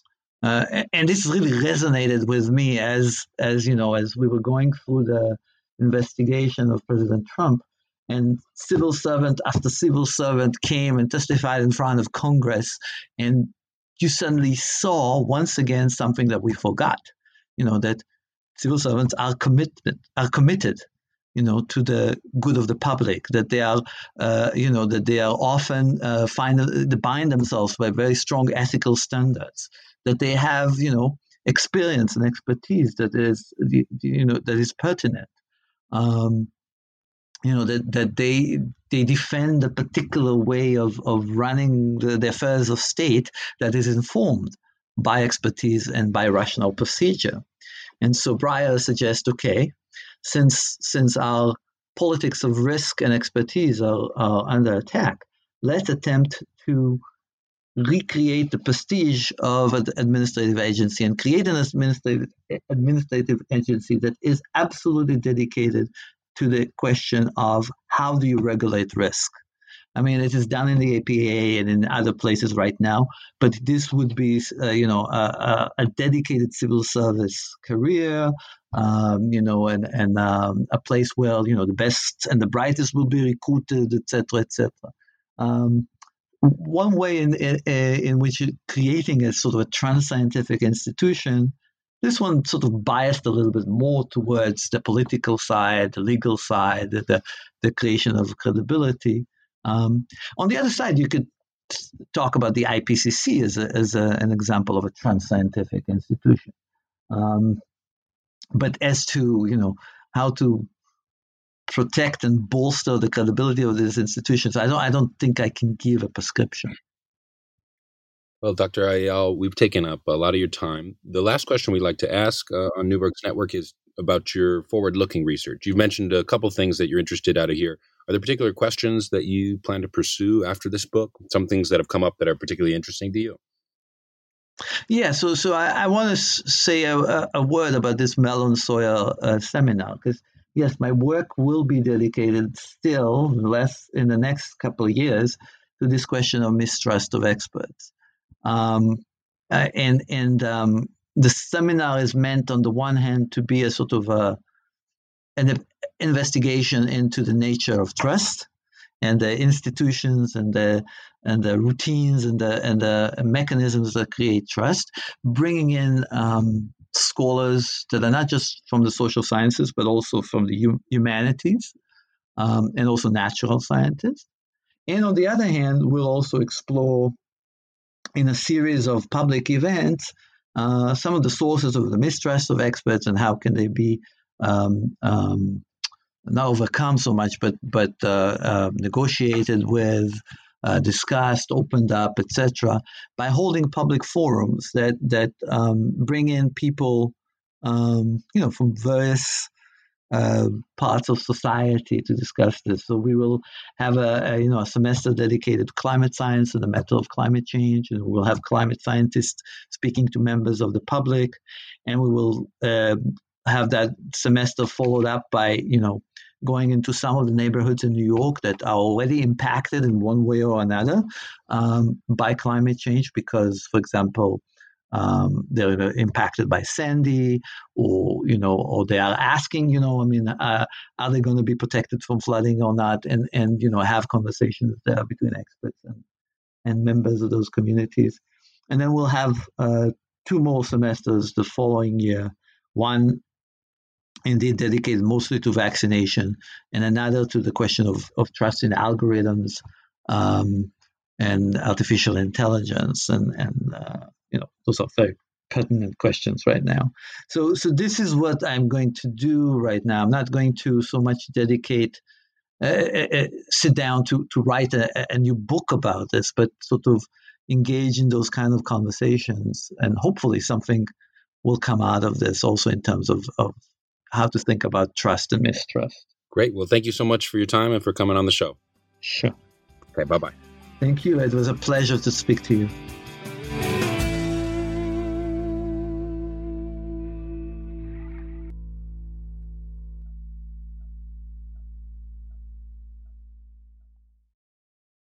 Uh, and this really resonated with me as, as you know, as we were going through the investigation of President Trump, and civil servant after civil servant came and testified in front of Congress, and you suddenly saw once again something that we forgot, you know, that civil servants are committed, are committed, you know, to the good of the public, that they are, uh, you know, that they are often uh, find they bind themselves by very strong ethical standards, that they have, you know, experience and expertise that is, you know, that is pertinent. Um, you know, that that they they defend a particular way of of running the, the affairs of state that is informed by expertise and by rational procedure. And so Breyer suggests, okay, since since our politics of risk and expertise are, are under attack, let's attempt to recreate the prestige of an administrative agency and create an administrative administrative agency that is absolutely dedicated to the question of how do you regulate risk. I mean, it is done in the A P A and in other places right now, but this would be, uh, you know, a, a dedicated civil service career, um, you know, and and um, a place where, you know, the best and the brightest will be recruited, et cetera, et cetera. Um, one way in, in in which creating a sort of a trans-scientific institution, this one sort of biased a little bit more towards the political side, the legal side, the the creation of credibility. Um, on the other side, you could talk about the I P C C as a, as a, an example of a trans-scientific institution. Um, but as to, you know, how to protect and bolster the credibility of these institutions, I don't I don't think I can give a prescription. Well, Doctor Ayal, we've taken up a lot of your time. The last question we'd like to ask uh, on New Books Network is about your forward-looking research. You've mentioned a couple things that you're interested out of here. Are there particular questions that you plan to pursue after this book? Some things that have come up that are particularly interesting to you? Yeah, so so I, I want to s- say a, a word about this Melon Soil uh, seminar, because yes, my work will be dedicated still, less in the next couple of years, to this question of mistrust of experts. Um, uh, and and um, the seminar is meant, on the one hand, to be a sort of a, an investigation into the nature of trust and the institutions and the and the routines and the and the mechanisms that create trust, bringing in um, scholars that are not just from the social sciences but also from the hum- humanities um, and also natural scientists. And on the other hand, we'll also explore in a series of public events uh, some of the sources of the mistrust of experts and how can they be um, um, not overcome so much, but but uh, uh, negotiated with, uh, discussed, opened up, et cetera, by holding public forums that that um, bring in people um, you know, from various uh, parts of society to discuss this. So we will have a, a you know a semester dedicated to climate science and the matter of climate change, and we'll have climate scientists speaking to members of the public, and we will uh, have that semester followed up by you know going into some of the neighborhoods in New York that are already impacted in one way or another um, by climate change, because, for example, um, they're impacted by Sandy, or you know, or they are asking, you know, I mean, uh, are they going to be protected from flooding or not? And and you know, have conversations there between experts and and members of those communities. And then we'll have uh, two more semesters the following year. One indeed dedicated mostly to vaccination, and another to the question of, of trust in algorithms um, and artificial intelligence. And, and uh, you know, those are very pertinent questions right now. So, so this is what I'm going to do right now. I'm not going to so much dedicate, uh, uh, sit down to, to write a, a new book about this, but sort of engage in those kind of conversations. And hopefully something will come out of this also in terms of, of how to think about trust and mistrust. Great. Well, thank you so much for your time and for coming on the show. Sure. Okay, bye-bye. Thank you. It was a pleasure to speak to you.